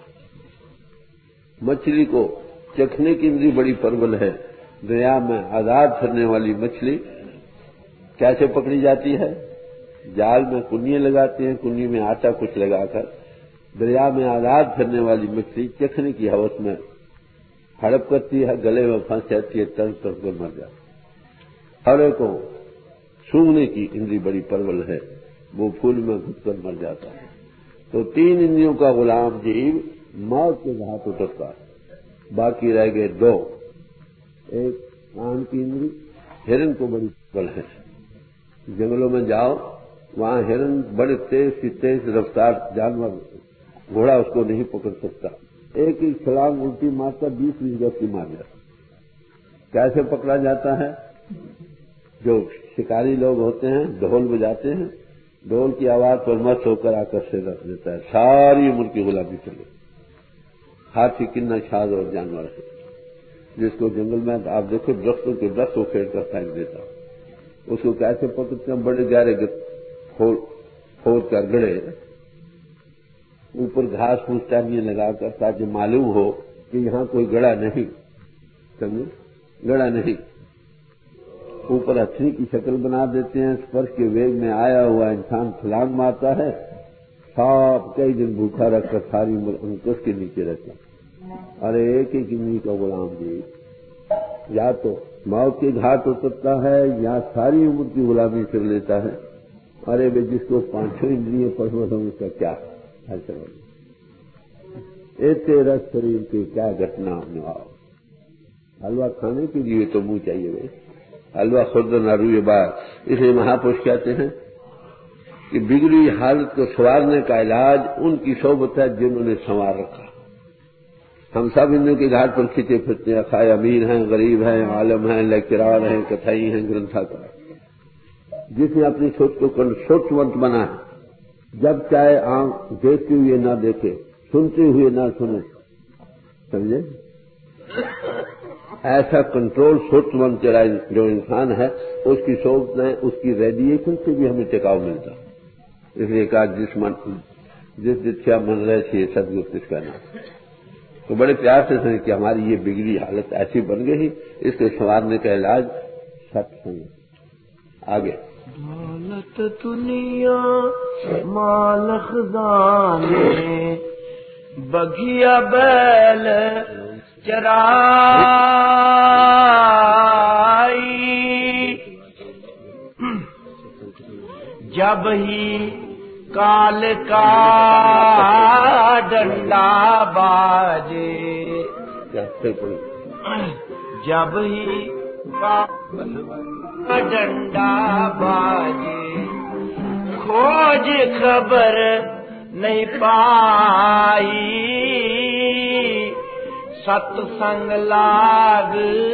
मछली को चखने की इंद्री बड़ी प्रबल है. दरिया में आजाद फिरने वाली मछली कैसे पकड़ी जाती है? जाल में कुन्नियां लगाते हैं, कुन्नी में आटा कुछ लगाकर. दरिया में आजाद फिरने वाली मछली चखने की हवस में हड़प करती है, गले में फंस जाती है, तड़प तड़प कर मर जाती है. हरे को सूंघने की इंद्री बड़ी प्रबल है, वो फूल में घुसकर मर जाता है. तो तीन इंद्रियों का गुलाम जीव मौत के घाट उतरता है. बाकी रह गए दो. एक कान की इंद्री हिरन को बड़ी प्रबल है. जंगलों में जाओ, वहां हिरन बड़े तेज रफ्तार जानवर, घोड़ा उसको नहीं पकड़ सकता. एक एक छलांग उल्टी मारकर 20-20 गज की मार जाता. कैसे पकड़ा जाता है? जो शिकारी लोग होते हैं ढोल बजाते हैं, ढोल की आवाज पर मस्त होकर आकर से रख देता है. सारी उम्र की गुलामी चले. हाथी कितना छाद और जानवर है, जिसको जंगल में आप देखो दरख्तों के दरख्त उखेड़ कर फेंक देता. उसको कैसे पकड़ते हैं? बड़े गहरे खोद कर गड़े, ऊपर घास फूस टाइमियां लगाकर, ताकि मालूम हो कि यहां कोई गड़ा नहीं, समझे, गड़ा नहीं. ऊपर हथनी की शक्ल बना देते हैं. स्पर्श के वेग में आया हुआ इंसान छलांग मारता है, سب کئی دن بھوکا رکھ کر ساری عمر انکش کے نیچے رہتا. ارے ایک ایک انگلی کا غلام جی یا تو موت کے گھاٹ اترتا ہے یا ساری عمر کی غلامی کر لیتا ہے. ارے بھائی جس کو 5-6 انگلیاں پسند ہوں اس کا کیا حل چلو ایسے رس شریر کے کیا گھٹنا ہونے والا. حلوہ کھانے کے لیے تو منہ چاہیے بھائی. حلوہ خود نہ روئے بار. اسے مہاپرش کہتے ہیں کہ بگڑی حالت کو سنوارنے کا علاج ان کی صحبت ہے جنہوں نے سنوار رکھا. ہم سب ہندو کے گھاٹ پر کھینچے پھرتے ہیں. خواہ امیر ہیں، غریب ہیں، عالم ہیں، لیکچرار ہیں، کتھائی ہیں، گرنتھاکار. جس نے اپنی سوچ کو سوچونت بنا ہے، جب چاہے آنکھ دیکھتے ہوئے نہ دیکھے، سنتے ہوئے نہ سنے. سمجھے؟ ایسا کنٹرول سوچونت جو انسان ہے اس کی سوچ میں اس کی ریڈیشن سے بھی ہمیں ٹکاؤ ملتا. اس لیے کہا جس دکھیا من رہے تھے سدگرو کس کا نام. تو بڑے پیار سے سمجھ کہ ہماری یہ بگڑی حالت ایسی بن گئی، اس کے سنوارنے کا علاج ست سنگ. آگے دولت دنیا مال خزانے بگھیا بیل چرائی جب ہی کال کا ڈنڈا باجے جب ہی ڈنڈا باجے کھوج خبر نہیں پائی ست سنگ لاگ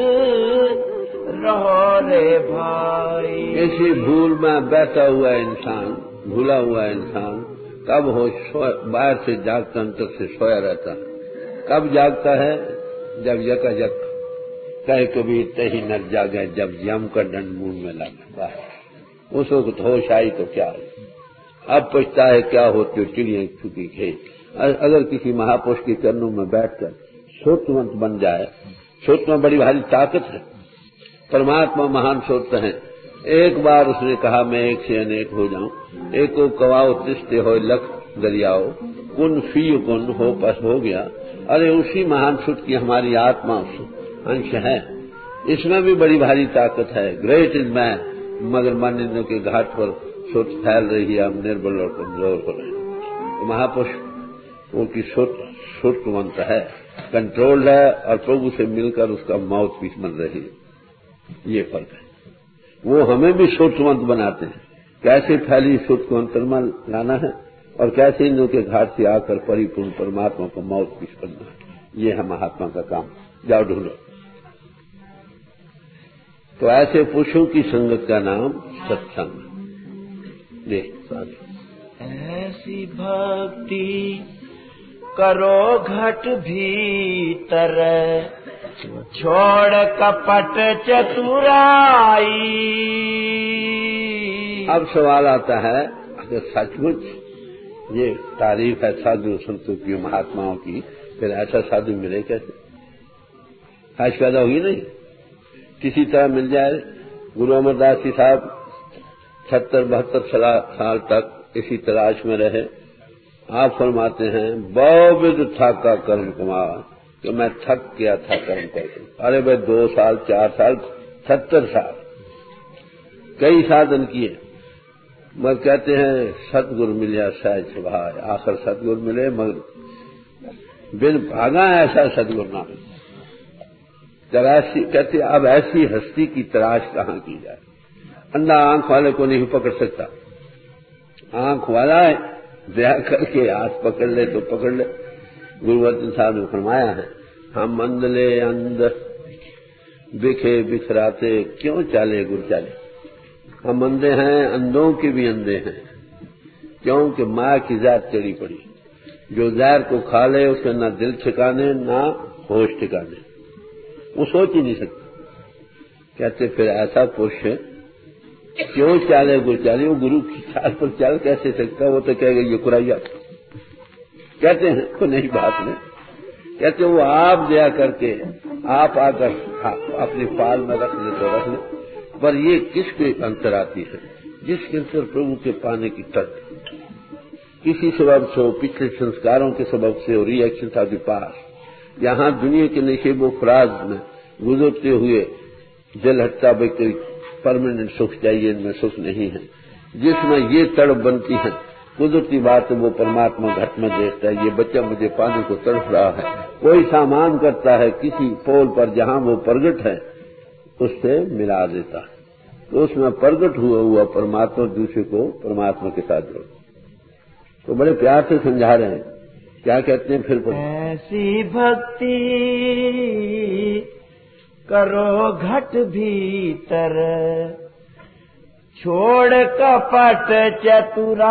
رہو رے بھائی. ایسی بھول میں بیٹھا ہوا انسان، بھولا ہوا انسان کب ہو باہر سے جاگتا اندر سے سویا رہتا. کب جاگتا ہے؟ جب یکا یک کہے کبھی تہی نر جاگے جب یم کا ڈنڈ منہ میں لگا. اس وقت ہوش آئی تو کیا ہے. اب پوچھتا ہے کیا ہوتی ہو چڑیاں چھپی کھیت. اگر کسی مہاپرش کے چرنوں میں بیٹھ کر سوچونت بن جائے. سوچ میں بڑی بھاری طاقت ہے. پرماتما مہان سوچتے ہیں. ایک بار اس نے کہا میں ایک سے انیک ہو جاؤں. ایک کو کواؤ تشتے ہو لکھ دریاؤ کن فی کن ہو پس ہو گیا. ارے اسی مہان سوچ کی ہماری آتما انش ہے. اس میں بھی بڑی بھاری طاقت ہے. Great is man. مگر مانندوں کے گھاٹ پر سوچ پھیل رہی ہے. ہم نربل اور کمزور ہو رہے ہیں. مہاپرش ان کی سوچونت ہے، کنٹرول ہے، اور پربھو سے مل کر اس کا موت پیس بن رہی ہے. یہ فرق ہے. وہ ہمیں بھی سوچونت بناتے ہیں. کیسے پھیلی سوچ کو انتر میں لانا ہے اور کیسے ان کے گھاٹ سے آ کر پریپورن پرماتما کو موت پیش کرنا ہے. یہ ہے مہاتما کا کام. جاؤ ڈھونڈو. تو ایسے پروشوں کی سنگت کا نام ست سنگ. ایسی بھکتی کرو گھٹ بھیتر چھوڑ کپٹ چترائی. اب سوال آتا ہے اگر سچ مچ یہ تعریف ہے سادھو سنتوں کی مہاتماؤں کی، پھر ایسا سادھو ملے کیسے؟ خواہش پیدا ہوگی نہیں. کسی طرح مل جائے. گرو امر داس جی صاحب 70-72 سال تک اسی تلاش میں رہے. آپ فرماتے ہیں بہت تھکا کرم کمار کہ میں تھک گیا تھا کرم کر کے. ارے بھائی 2 سال 4 سال 70 سال کئی سادھن کیے. مگر کہتے ہیں ستگر ملیا سہج سبھائے. آخر ستگر ملے مگر بن بھاگا ایسا ستگر نہ ملے. کہتے اب ایسی ہستی کی تلاش کہاں کی جائے. اندھا آنکھ والے کو نہیں پکڑ سکتا. آنکھ والا ہے دیا کر کے ہاتھ پکڑ لے تو پکڑ لے. گروورتن صاحب نے فرمایا ہے ہم اندلے اندھ بکھے بکھراتے کیوں چالے گر چالے. ہم اندھے ہیں، اندھوں کے بھی اندھے ہیں کیونکہ ماں کی ذات چڑی پڑی. جو زہر کو کھا لے اس کے نہ دل ٹھکانے نہ ہوش ٹھکانے. وہ سوچ ہی نہیں سکتا. کہتے پھر ایسا پوش کیوں چالے گر چالے. وہ گرو کی چال پر چل کیسے سکتا. وہ تو کہے گا یہ قرائیا. کہتے ہیں تو نہیں بات نہیں. کہتے وہ آپ دیا کر کے آپ آ کر اپنی فال میں رکھ لے تو رکھ لے. پر یہ کس کے انتر آتی ہے؟ جس کے انتر پربھو کے پانے کی تڑپ. किसी सबब से हो, पिछले संस्कारों के सबब से हो, रिएक्शन ऑफ द पास्ट। यहाँ दुनिया के नशेबो फराज में गुजरते हुए दिल हटता भाई कोई परमानेंट सुख चाहिए, इनमें सुख नहीं है। जिसमें ये तड़प बनती है, कुदरती बात है वो परमात्मा घट में देखता है, ये बच्चा मुझे पाने को तड़प रहा है, कोई सामान करता है किसी पोल पर जहां वो प्रगट है उससे मिला देता है, तो उसमें प्रगट हुआ परमात्मा दूसरे को परमात्मा के साथ जोड़। तो बड़े प्यार से समझा रहे हैं, क्या कहते हैं फिर ऐसी भक्ति करो घट भीतर, छोड़ कपट चतुराई।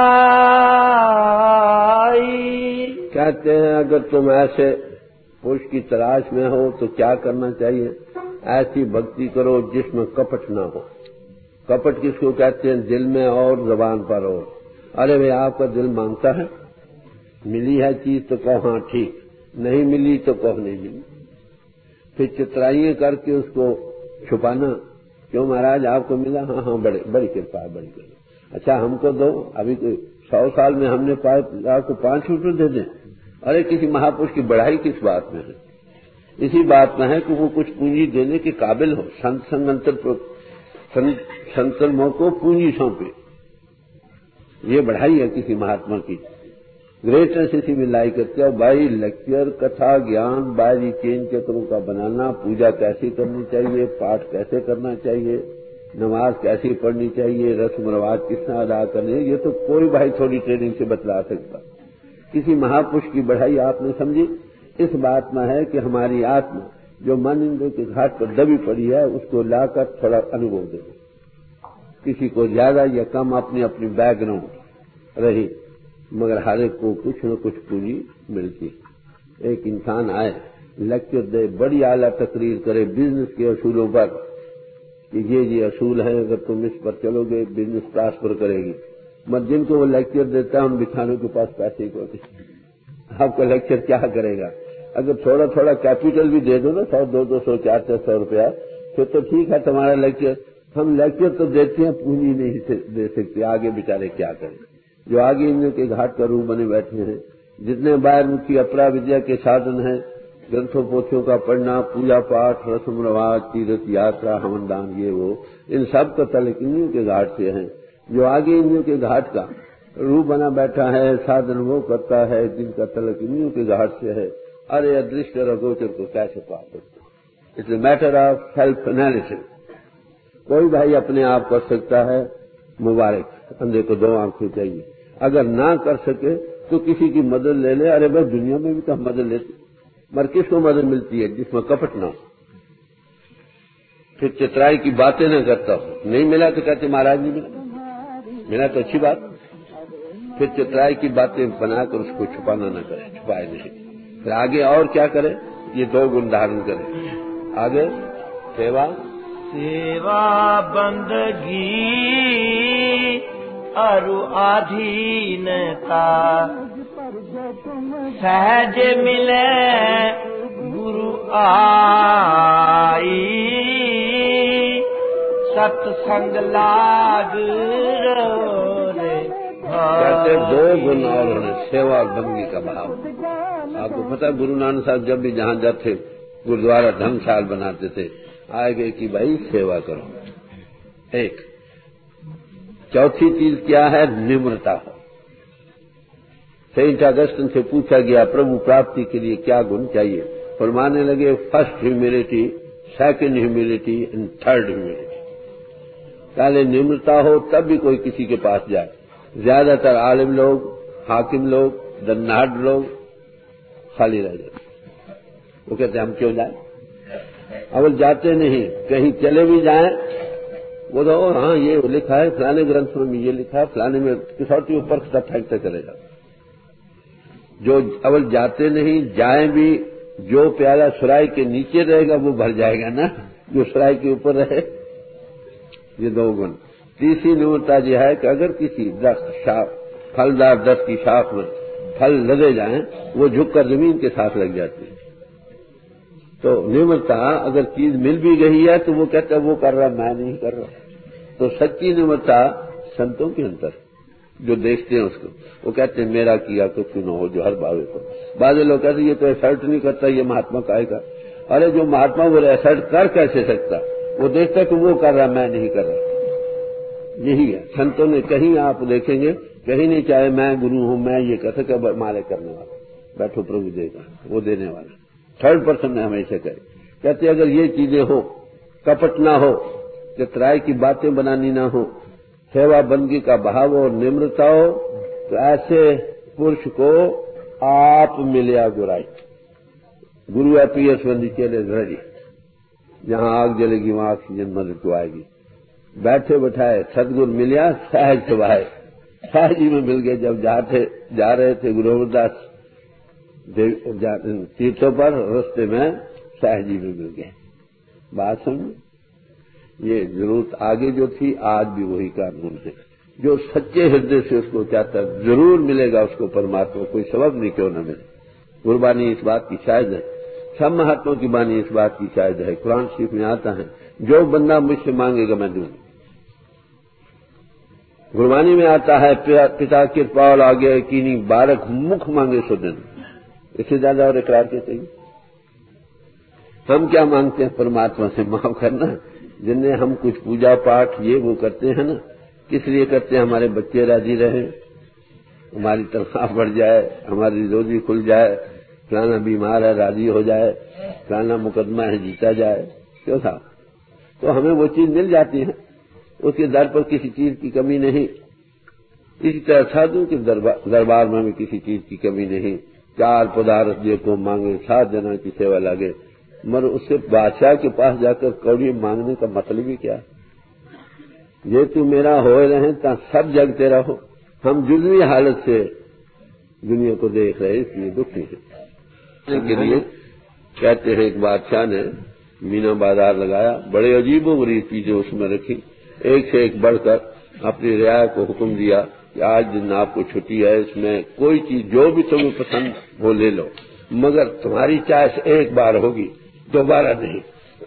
कहते हैं अगर तुम ऐसे पुरुष की तलाश में हो तो क्या करना चाहिए? ऐसी भक्ति करो जिसमें कपट ना हो। कपट किसको कहते हैं? दिल में और जबान पर और। अरे भाई आपका दिल मांगता है, मिली है चीज तो कहो हाँ ठीक, नहीं मिली तो कहो नहीं मिली, फिर चित्राइयां करके उसको छुपाना, क्यों महाराज आपको मिला? हाँ हाँ बड़ी कृपा है, बड़ी कृपा। अच्छा हमको दो, अभी तो 100 साल में हमने पाए, आपको 5 रुपये दे दें। अरे किसी महापुरुष की बढ़ाई किस बात में है? इसी बात में है कि वो कुछ पूंजी देने के काबिल हो, संतर्मों को पूंजी सौंपे, ये बढ़ाई है किसी महात्मा की। ग्रेटनेस इसी में लाई करते हैं भाई। लेक्चर, कथा, ज्ञान, बाहरी चेन चक्रों का बनाना, पूजा कैसे करनी चाहिए, पाठ कैसे करना चाहिए, नमाज कैसे पढ़नी चाहिए, रस्म रवाज कितना अदा करने, ये तो कोई भाई थोड़ी ट्रेनिंग से बतला सकता। किसी महापुरुष की बढ़ाई आपने समझी? इस बात में है कि हमारी आत्मा जो मन इंद्र के घाट पर दबी पड़ी है उसको लाकर थोड़ा अनुभव दे, किसी को ज्यादा या कम अपनी अपनी बैकग्राउंड रही, मगर हर एक को कुछ न कुछ पूंजी मिलती। एक इंसान आए, लेक्चर दे, बड़ी आला तकरीर करे बिजनेस के असूलों पर कि ये असूल है, अगर तुम इस पर चलोगे बिजनेस प्रॉस्पर करेगी, मगर जिनको वो लेक्चर देता है उन बिछानों के पास पैसे को आपका लेक्चर क्या करेगा? अगर थोड़ा थोड़ा कैपिटल भी दे दो ना, 100, 200, 400 रुपया, फिर तो ठीक है तुम्हारा लेक्चर। हम लेक्चर तो देते हैं, पूंजी नहीं दे सकते, आगे बेचारे क्या करें? जो आगे इंद्र के घाट का रूप बने बैठे हैं, जितने बाहर मुखी अपरा विद्या के साधन हैं, ग्रंथों पोथियों का पढ़ना, पूजा पाठ, रस्म रवाज, तीर्थ यात्रा, हवन दान, ये वो, इन सब का तलक इंद्र के घाट से है। जो आगे इंद्र के घाट का रूप बना बैठा है, साधन वो करता है जिनका तलक इंद्र के घाट से है। अरे अदृष्ट और अगोचर को कैसे पा सकते? It's a matter of self analysis. कोई भाई अपने आप कर सकता है, मुबारक, अंधे को 2 आंखें चाहिए। अगर ना कर सके तो किसी की मदद ले ले। अरे भाई दुनिया में भी तो हम मदद लेते, मगर किसको मदद मिलती है? जिसमें कपट ना हो। फिर चित्राई की बातें न करता हो, नहीं मिला तो कहते महाराज नहीं मिला तो अच्छी बात। फिर चित्राई की बातें बनाकर उसको छुपाना न करे, छुपाए नहीं। फिर आगे और क्या करे? ये 2 गुण धारण करे। आगे सेवा बंदगी अरु आधीनता, सहज मिले गुरु आई, सत्संग लाग रे। कहते 2 गुण और होने, सेवा और बंदगी का भाव। आपको पता है गुरु नानक साहब जब भी जहां जाते गुरुद्वारा धर्मशाल बनाते थे, आए गए कि भाई सेवा करो। एक चौथी चीज क्या है? निम्रता हो। सेंट अगस्टिन से पूछा गया प्रभु प्राप्ति के लिए क्या गुण चाहिए? फरमाने लगे first humility, second humility and third humility. पहले निम्रता हो तब भी कोई किसी के पास जाए। ज्यादातर आलिम लोग, हाकिम लोग, दन्नाहट लोग खाली रह जाते। वो कहते हम क्यों जाए? अवल जाते नहीं, कहीं चले भी जाएं वो तो हाँ ये लिखा है फलाने ग्रंथ में, ये लिखा है फलाने में, किसौटी ऊपर सब फेंकते चलेगा। जो अवल जाते नहीं, जाए भी, जो प्याला सुराई के नीचे रहेगा वो भर जाएगा ना, जो सुराई के ऊपर रहे। ये 2 गुण। तीसरी निम्रता यह है कि अगर किसी फलदार दरख्त की शाख में फल लगे जाएं, वो झुककर जमीन के साथ लग जाती है। तो निम्रता, अगर चीज मिल भी गई है तो वो कहता है वो कर रहा, मैं नहीं कर रहा। तो सच्ची निम्रता संतों के अंदर, جو دیکھتے ہیں اس کو، وہ کہتے ہیں میرا کیا تو کیوں نہ ہو جو ہر باوے کو۔ بعض لوگ کہتے ہیں یہ تو ایسرٹ نہیں کرتا، یہ مہاتما کائے کا۔ ارے جو مہاتما وہ ایسرٹ کر کیسے سکتا؟ وہ دیکھتا کہ وہ کر رہا میں نہیں کر رہا۔ یہی ہے سنتوں نے کہیں آپ دیکھیں گے کہیں نہیں چاہے میں گرو ہوں میں یہ کہہ سکا مارے کرنے والا بیٹھو پربھو دے گا وہ دینے والا۔ تھرڈ پرسن نے ہمیشہ کہتے اگر یہ چیزیں ہو، کپٹ نہ ہو، چترائی کی باتیں بنانی نہ ہو، سیوا بندگی کا بھاو اور نمرتا ہو، تو ایسے پرش کو آپ ملیا گرائی۔ Guru appears when the chair is ready۔ جہاں آگ جلے گی وہاں آکسیجن مدد کو آئے گی۔ بیٹھے بٹھائے ستگر ملیا سہج سبھائے۔ سہج ہی میں مل گئے جب جا رہے تھے گرو امر داس تیرتھوں پر، رستے میں سہج ہی میں مل گئے۔ بات سمجھ، یہ ضرورت آگے جو تھی آج بھی وہی قانون ہے۔ جو سچے ہردے سے اس کو چاہتا ہے ضرور ملے گا اس کو پرماتما، کوئی سبب نہیں کیوں نہ ملے۔ قربانی اس بات کی شاہد ہے، سب مہاتما کی بانی اس بات کی شاہد ہے۔ قرآن شریف میں آتا ہے جو بندہ مجھ سے مانگے گا میں دوں گا۔ قربانی میں آتا ہے پتا کرپا اور آگے یقینی بارک مکھ مانگے سو دن۔ اس سے زیادہ اور اقرار کے چاہیے؟ ہم کیا مانگتے ہیں پرماتما سے؟ معاف کرنا، جن نے ہم کچھ پوجا پاٹ یہ وہ کرتے ہیں نا، کس لیے کرتے ہیں؟ ہمارے بچے راضی رہیں، ہماری تنخواہ بڑھ جائے، ہماری روزی کھل جائے، فلانا بیمار ہے راضی ہو جائے، فلانا مقدمہ ہے جیتا جائے، کیوں تھا؟ تو ہمیں وہ چیز مل جاتی ہے، اس کے در پر کسی چیز کی کمی نہیں۔ اسی طرح سادھو کے دربار میں بھی کسی چیز کی کمی نہیں۔ چار پدارتھ جے کو مانگے 7 جنا کی سیوا لگے، مگر اس سے بادشاہ کے پاس جا کر کوڑی مانگنے کا مطلب ہی کیا؟ یہ تو میرا ہوئے رہے تا سب جگ تیرا ہو۔ ہم جزوی حالت سے دنیا کو دیکھ رہے اس لیے دکھی ہیں۔ کے لیے کہتے ہیں ایک بادشاہ نے مینا بازار لگایا، بڑے عجیب و غریب چیزیں اس میں رکھی، ایک سے ایک بڑھ کر اپنی رعایا کو حکم دیا کہ آج دن آپ کو چھٹی ہے، اس میں کوئی چیز جو بھی تمہیں پسند وہ لے لو، مگر تمہاری چوائس ایک بار ہوگی، دوبارہ نہیں۔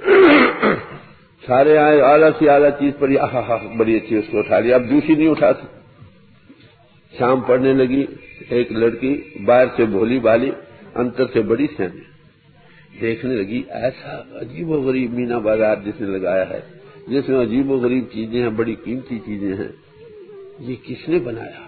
سارے آئے اعلیٰ سے اعلیٰ چیز پر بڑی اچھی اس کو اٹھا لیا، اب دوسری نہیں اٹھا سکتے۔ شام پڑنے لگی، ایک لڑکی باہر سے بھولی بالی انتر سے بڑی سیانی دیکھنے لگی، ایسا عجیب و غریب مینا بازار جس نے لگایا ہے، جس میں عجیب و غریب چیزیں ہیں، بڑی قیمتی چیزیں ہیں، یہ کس نے بنایا؟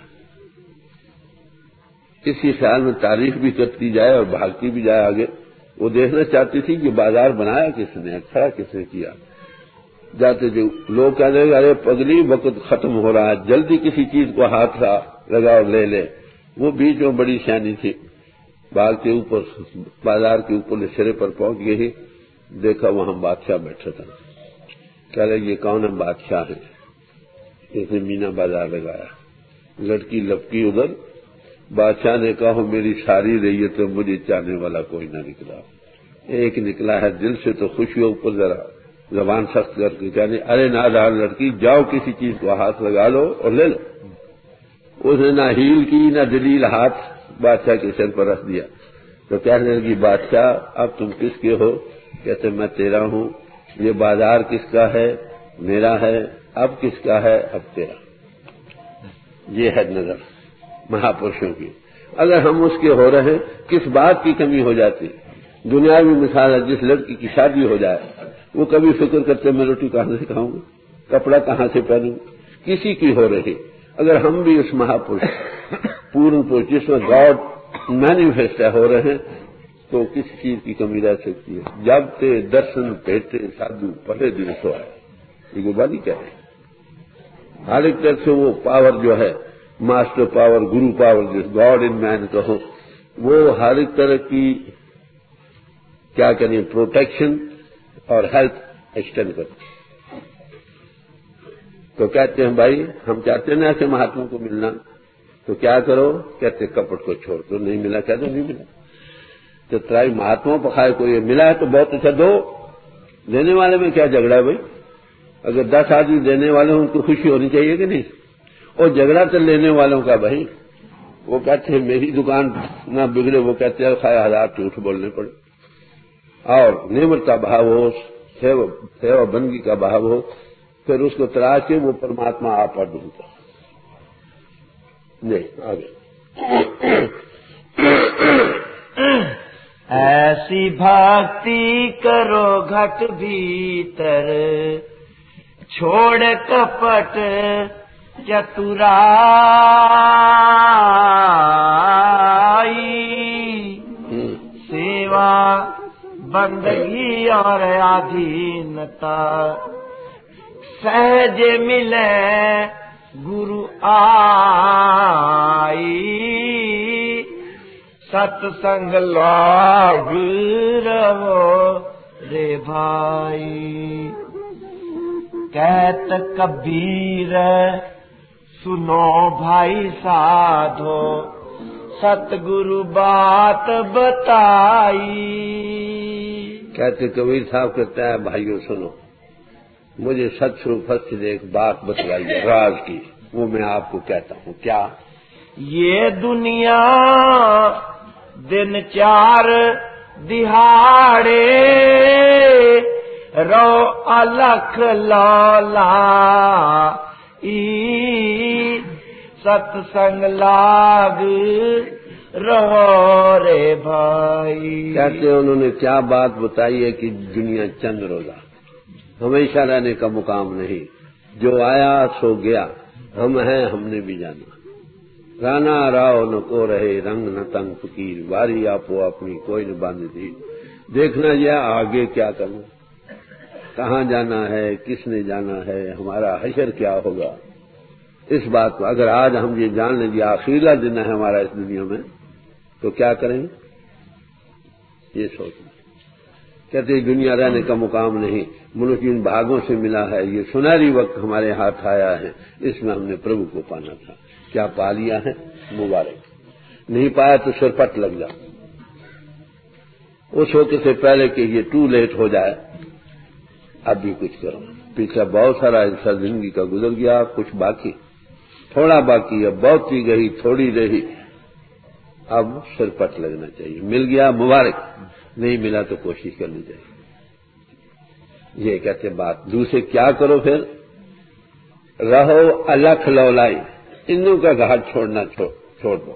اسی خیال میں تعریف بھی کرتی جائے اور بھاگتی بھی جائے آگے۔ وہ دیکھنا چاہتی تھی کہ بازار بنایا کس نے، کھڑا کس نے کیا۔ جاتے جو لوگ کہنے لگے ارے پگلی وقت ختم ہو رہا ہے، جلدی کسی چیز کو ہاتھ لگا اور لے لے۔ وہ بیچ میں بڑی سیانی تھی، باغ کے اوپر بازار کے اوپر سرے پر پہنچ گئی، دیکھا وہاں بادشاہ بیٹھا تھا۔ کہہ رہے یہ کون ہے؟ بادشاہ ہے، اس نے مینا بازار لگایا۔ لڑکی لپکی ادھر، بادشاہ نے کہا میری ساری ریت ہے، مجھے چاہنے والا کوئی نہ نکلا، ایک نکلا ہے دل سے تو خوشی ہو، اوپر ذرا زبان سخت کر کے کہنے ارے نادان لڑکی جاؤ کسی چیز کو ہاتھ لگا لو اور لے لو۔ اس نے نہ ہیل کی نہ دلیل، ہاتھ بادشاہ کے سر پر رکھ دیا۔ تو کہنے لگی بادشاہ اب تم کس کے ہو؟ کہتے میں تیرا ہوں۔ یہ بازار کس کا ہے؟ میرا ہے۔ اب کس کا ہے؟ اب تیرا۔ یہ ہے نظر مہاپرشوں کی۔ اگر ہم اس کے ہو رہے کس بات کی کمی ہو جاتی؟ دنیاوی مثال ہے، جس لڑکی کی شادی ہو جائے وہ کبھی فکر کرتے میں روٹی کہاں سے کھاؤں گا، کپڑا کہاں سے پہنوں، کسی کی ہو رہی۔ اگر ہم بھی اس مہاپرش پورن پرش جس میں گاڈ مینیفیسٹ ہو رہے ہیں تو کسی چیز کی کمی رہ سکتی ہے؟ جب تے درشن پیٹے سادھو پہلے دن سو ہے، یہ گوبانی کہہ رہے ہیں۔ ہر ایک طرح سے وہ پاور جو ہے، ماسٹر پاور، گرو پاور، جس گاڈ ان مین کہو، وہ ہر ایک طرح کی کیا کہیں پروٹیکشن اور ہیلپ ایکسٹینڈ کرتے۔ تو کہتے ہیں بھائی ہم چاہتے ہیں نا ایسے مہاتما کو ملنا، تو کیا کرو؟ کہتے کپٹ کو چھوڑ دو، نہیں ملا کہہ دو نہیں ملا۔ تو ترائی مہاتما پخائے کو یہ ملا ہے تو بہت اچھا دو، دینے والے میں کیا جھگڑا ہے بھائی؟ اگر 10 آدمی دینے والے ہوں ان کو خوشی ہونی چاہیے کہ نہیں؟ اور جھگڑا تو لینے والوں کا بھائی، وہ کہتے ہیں میری دکان نہ بگڑے، وہ کہتے ہیں خواہ 1000 جھوٹ بولنے پڑے، اور نمرتا بھاو ہو، سیوا بندگی کا بھاو ہو، پھر اس کو تراش کے وہ پرماتما آپ پر ڈھونڈتا۔ نہیں آگے ایسی بھکتی کرو گھٹ بھیتر چھوڑ کپٹ چترائی سیوا بندگی اور آدھینتا سہج ملے گرو آئی ست سنگ لاگ رہو رے بھائی کہت کبیر سنو بھائی سادھو ست گرو بات بتائی. کہتے کبیر صاحب کہتا ہے بھائیو سنو مجھے ست سروپت سے ایک بات بتلائی راز کی وہ میں آپ کو کہتا ہوں. کیا؟ یہ دنیا دن چار دہاڑے رو الکھ لالا ست سنگ لاگ رہو رے بھائی. کہتے ہیں انہوں نے کیا بات بتائی ہے کہ دنیا چند روزہ ہمیشہ رہنے کا مقام نہیں. جو آیا سو گیا. ہم ہیں ہم نے بھی جانا. رانا راؤ نہ کو رہے رنگ نہ تنگ فقیر واری آپو اپنی کوئی نہ باندھ دی. دیکھنا یہ آگے کیا کرنا کہاں جانا ہے کس نے جانا ہے ہمارا حشر کیا ہوگا. اس بات کو اگر آج ہم یہ جان لیں گے آخری دن ہے ہمارا اس دنیا میں تو کیا کریں گے یہ سوچنا. کہتے دنیا رہنے کا مقام نہیں. ملک ان بھاگوں سے ملا ہے. یہ سنہری وقت ہمارے ہاتھ آیا ہے. اس میں ہم نے پربھو کو پانا تھا. کیا پا لیا ہے مبارک. نہیں پایا تو سر پٹ لگ جا. اس وقت سے پہلے کہ یہ ٹو لیٹ ہو جائے اب بھی کچھ کرو. پچھلا بہت سارا حصہ زندگی کا گزر گیا. کچھ باقی تھوڑا باقی ہے. بہت ہی گئی تھوڑی رہی. اب سر پٹ لگنا چاہیے. مل گیا مبارک نہیں ملا تو کوشش کرنی چاہیے. یہ کہتے بات. دوسرے کیا کرو پھر رہو الکھ لولائی. انوں کا گھاٹ چھوڑنا چھوڑ دو.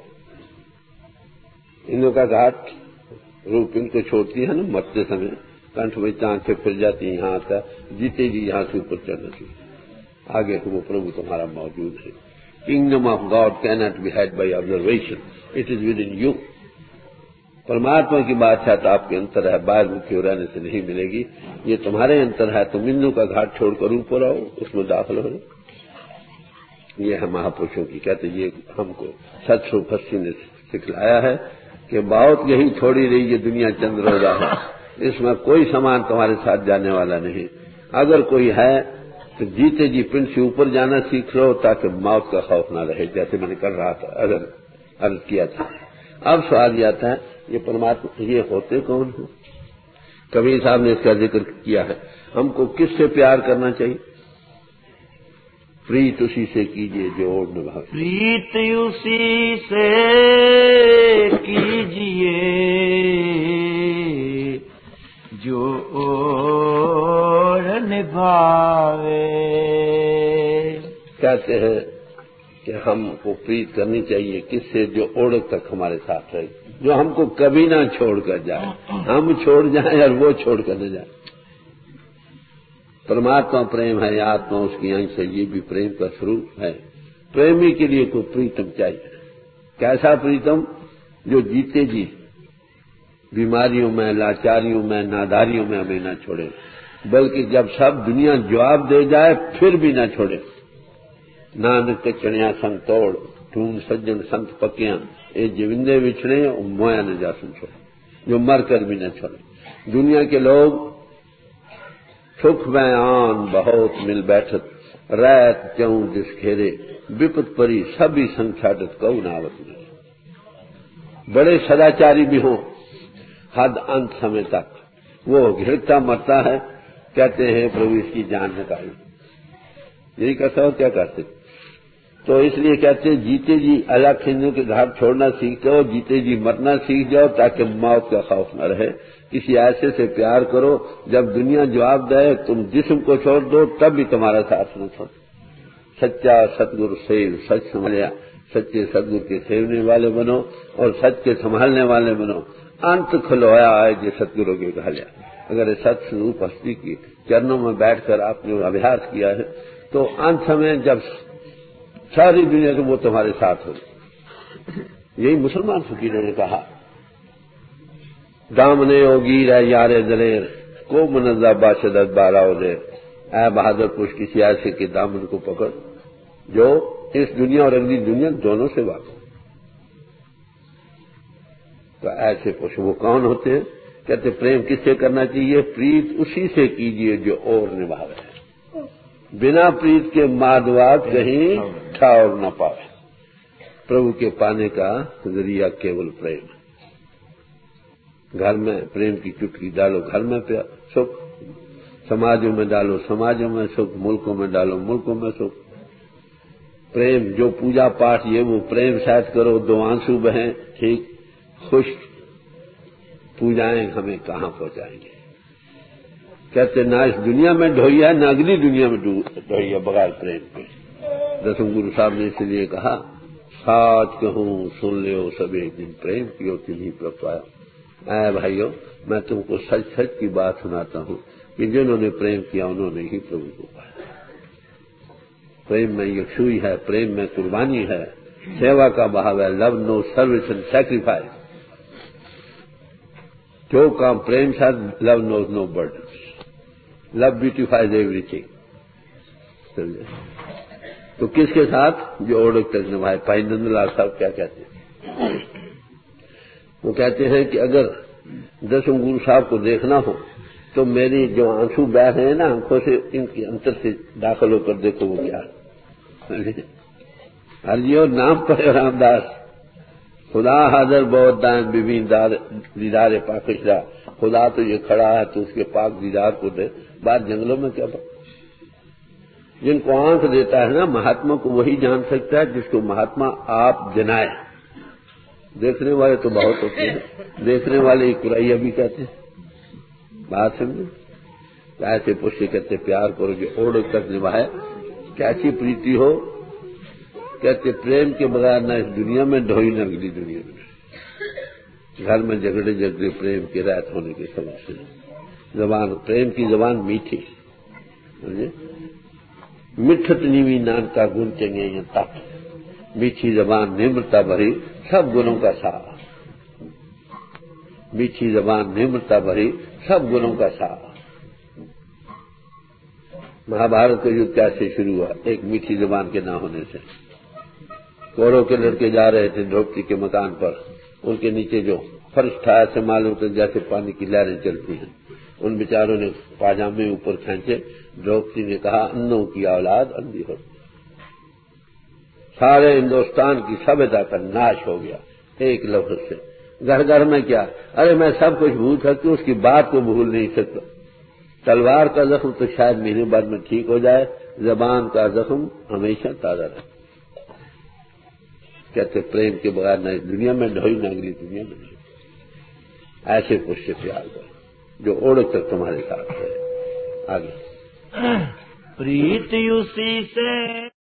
انوں کا گھاٹ روپ ان کو چھوڑتی ہے نا مرتے سمے کنٹھ میں آنکھیں پھر جاتی ہیں. یہاں آتا جیتے جی یہاں سے اوپر چڑھنا چاہیے. آگے تو وہ پربھو تمہارا موجود ہے. Kingdom of God can not be had by observation. It is within you. پرماتما کی بادشاہت آپ کے اندر ہے. باہر مکھی رہنے سے نہیں ملے گی. یہ تمہارے اندر ہے. تم انوں کا گھاٹ چھوڑ کر اوپر آؤ اس میں داخل ہو. یہ ہے مہاپرشوں کی. کہتے یہ ہم کو ست سروپسی نے سکھلایا ہے کہ بہت یہی تھوڑی رہی یہ دنیا چند روزہ ہے. اس میں کوئی سامان تمہارے ساتھ جانے والا نہیں. اگر کوئی ہے تو جیتے جی پنڈ سے اوپر جانا سیکھ لو تاکہ موت کا خوف نہ رہے. جیسے میں نے کر رہا تھا اگر عرض کیا تھا. اب سوال یہ آتا ہے یہ پرماتما یہ ہوتے کون ہیں؟ کبیر صاحب نے اس کا ذکر کیا ہے. ہم کو کس سے پیار کرنا چاہیے؟ پریت اسی سے کیجیے جو اوڑ نبھاوے. پریت اسی سے کیجیے جو اوڑ نبھاوے. کہتے ہیں کہ ہم کو پریت کرنی چاہیے کس سے جو اوڑ تک ہمارے ساتھ رہے. جو ہم کو کبھی نہ چھوڑ کر جائے. ہم چھوڑ جائیں اور وہ چھوڑ کر نہ جائے. پرماتما پریم ہے. آتما اس کی آنکھ سے یہ بھی پریم کا سوروپ ہے. پریمی کے لیے کوئی پریتم چاہیے. کیسا پریتم؟ جو جیتے جی بیماریوں میں لاچاریوں میں ناداریوں میں ہمیں نہ چھوڑے بلکہ جب سب دنیا جواب دے جائے پھر بھی نہ چھوڑے. نانک چڑیا سنگ توڑ ڈھونڈ سجن سنت پکیاں اے جوندے بچھڑے مویا نہ جا سن چھوڑے. جو مر کر بھی نہ چھوڑے. دنیا کے لوگ سکھ میں آن بہت مل بیٹھت ریت چوں جس کھیرے بپت پری سبھی سنگ چھاٹت کو ناوت میں. بڑے سداچاری بھی ہوں حد انت سمے تک وہ گھڑتا مرتا ہے. کہتے ہیں پربھو اس کی جان نکالی. یہی کہتا ہو کیا کرتے. تو اس لیے کہتے ہیں جیتے جی الگ ہندو کے گھاٹ چھوڑنا سیکھ جاؤ. جیتے جی مرنا سیکھ جاؤ تاکہ موت کا خوف نہ رہے. کسی ایسے سے پیار کرو جب دنیا جواب دے تم جسم کو چھوڑ دو تب بھی تمہارا ساتھ نہ چھوڑ. سچا ستگرو سیو سچ سمجھا سچے سدگرو کے سیونے والے بنو اور سچ کے سنبھالنے والے بنو. انت کھلوایا آئے جی ستگرو کے گھالیا. اگر ست سوروپ ہستی کی چرنوں میں بیٹھ کر آپ نے ابھیاس کیا ہے تو انت میں جب ساری دنیا کے وہ تمہارے ساتھ ہو. یہی مسلمان فقیروں نے کہا. دامنے ہوگی رہ یار دلیر کو منزہ باشدت بارہ دیر. اے بہادر پوش کسی ایسے کے دامن کو پکڑ جو اس دنیا اور اگلی دنیا دونوں سے واقف. تو ایسے پوش وہ کون ہوتے ہیں؟ کہتے پریم کس سے کرنا چاہیے؟ پریت اسی سے کیجیے جو اور نبھا رہے ہیں. بنا پریت کے مادوات کہیں ٹھاور نہ پاوے. پربھو کے پانے کا ذریعہ کیول پریم. گھر میں پریم کی چٹکی ڈالو، گھر میں سکھ. سماجوں میں ڈالو، سماجوں میں سکھ. ملکوں میں ڈالو، ملکوں میں سکھ. پریم جو پوجا پاٹ یہ وہ پریم شاید کرو، دو آنسو بہیں ٹھیک. خشک پوجائیں ہمیں کہاں پہنچائیں گے؟ کہتے نہ اس دنیا میں ڈھوئی ہے نہ اگلی دنیا میں ڈھوئی ہے بغیر پریم کے. دسم گرو صاحب نے اس لیے کہا سچ کہوں سن لیو سب ایک دن پریم کیو تمہیں پر پایا. اے بھائیو میں تم کو سچ سچ کی بات سناتا ہوں کہ جنہوں نے پریم کیا انہوں نے ہی پربھو کو پایا. پریم میں یکسوئی ہے، پریم میں قربانی ہے، سیوا کا بھاو ہے. Love know service and sacrifice. جو کام پریم ساتھ love knows no burden. Love beautifies everything. تو کس کے ساتھ؟ جو اوڑک تک نبھائے. بھائی نند لال صاحب کیا کہتے ہیں؟ وہ کہتے ہیں کہ اگر دسم گرو صاحب کو دیکھنا ہو تو میری جو آنسو بہ رہے ہیں نا آنکھوں سے، ان کے انتر سے داخل ہو کر دیکھو وہ کیا. ہر جیو نام پر رام داس خدا حاضر بہت دائیں ببین دیدار پاکشدہ. خدا تو یہ کھڑا ہے تو اس کے پاک دیدار کو دے. بات جنگلوں میں کیا بات. جن کو آنکھ دیتا ہے نا مہاتما کو وہی جان سکتا ہے جس کو مہاتما آپ جنائے. دیکھنے والے تو بہت ہوتے ہیں، دیکھنے والے کرائیا بھی کہتے ہیں. بات سمجھے؟ ایسے پوچھے کہتے پیار کرو جو اوڑ تک نبھائے. کیسی پریتی ہو؟ کہتے پریم کے بغیر نہ اس دنیا میں ڈھوئی نہ اگلی دنیا میں. گھر میں جھگڑے جھگڑے پریم کے رہت ہونے کے سبب سے. زبان پریم کی زبان میٹھی. مٹھت نیوی نان کا گن چنگے یا تک. میٹھی زبان نمرتا بھری سب گنوں کا سہارا. میٹھی زبان نمرتا بھری سب گنوں کا سہارا. مہابھارت کا یدھ کیسے شروع ہوا؟ ایک میٹھی زبان کے نہ ہونے سے. کوڑوں کے لڑکے جا رہے تھے دھوپتی کے مکان پر. ان کے نیچے جو فرش تھا ایسے معلوم ہوتا جیسے پانی کی لہریں چلتی ہیں. ان بیچاروں نے پاجامے اوپر کھینچے. دھوپتی نے کہا انوں کی اولاد اندھی ہو. سارے ہندوستان کی سبھیتا کا ناش ہو گیا ایک لفظ سے. گھر گھر میں کیا، ارے میں سب کچھ بھول سکتی ہوں، اس کی بات کو بھول نہیں سکتا. تلوار کا زخم تو شاید مہینے بعد میں ٹھیک ہو جائے، زبان کا زخم ہمیشہ تازہ رہے. کہتے پریم کے بغیر نہ اس دنیا میں ڈھوئی نہ اگلی دنیا میں ڈھوئی. ایسے پوچھ سے پیار کرو جو اوڑ تک تمہارے ساتھ ہے. آگے پریت اسی سے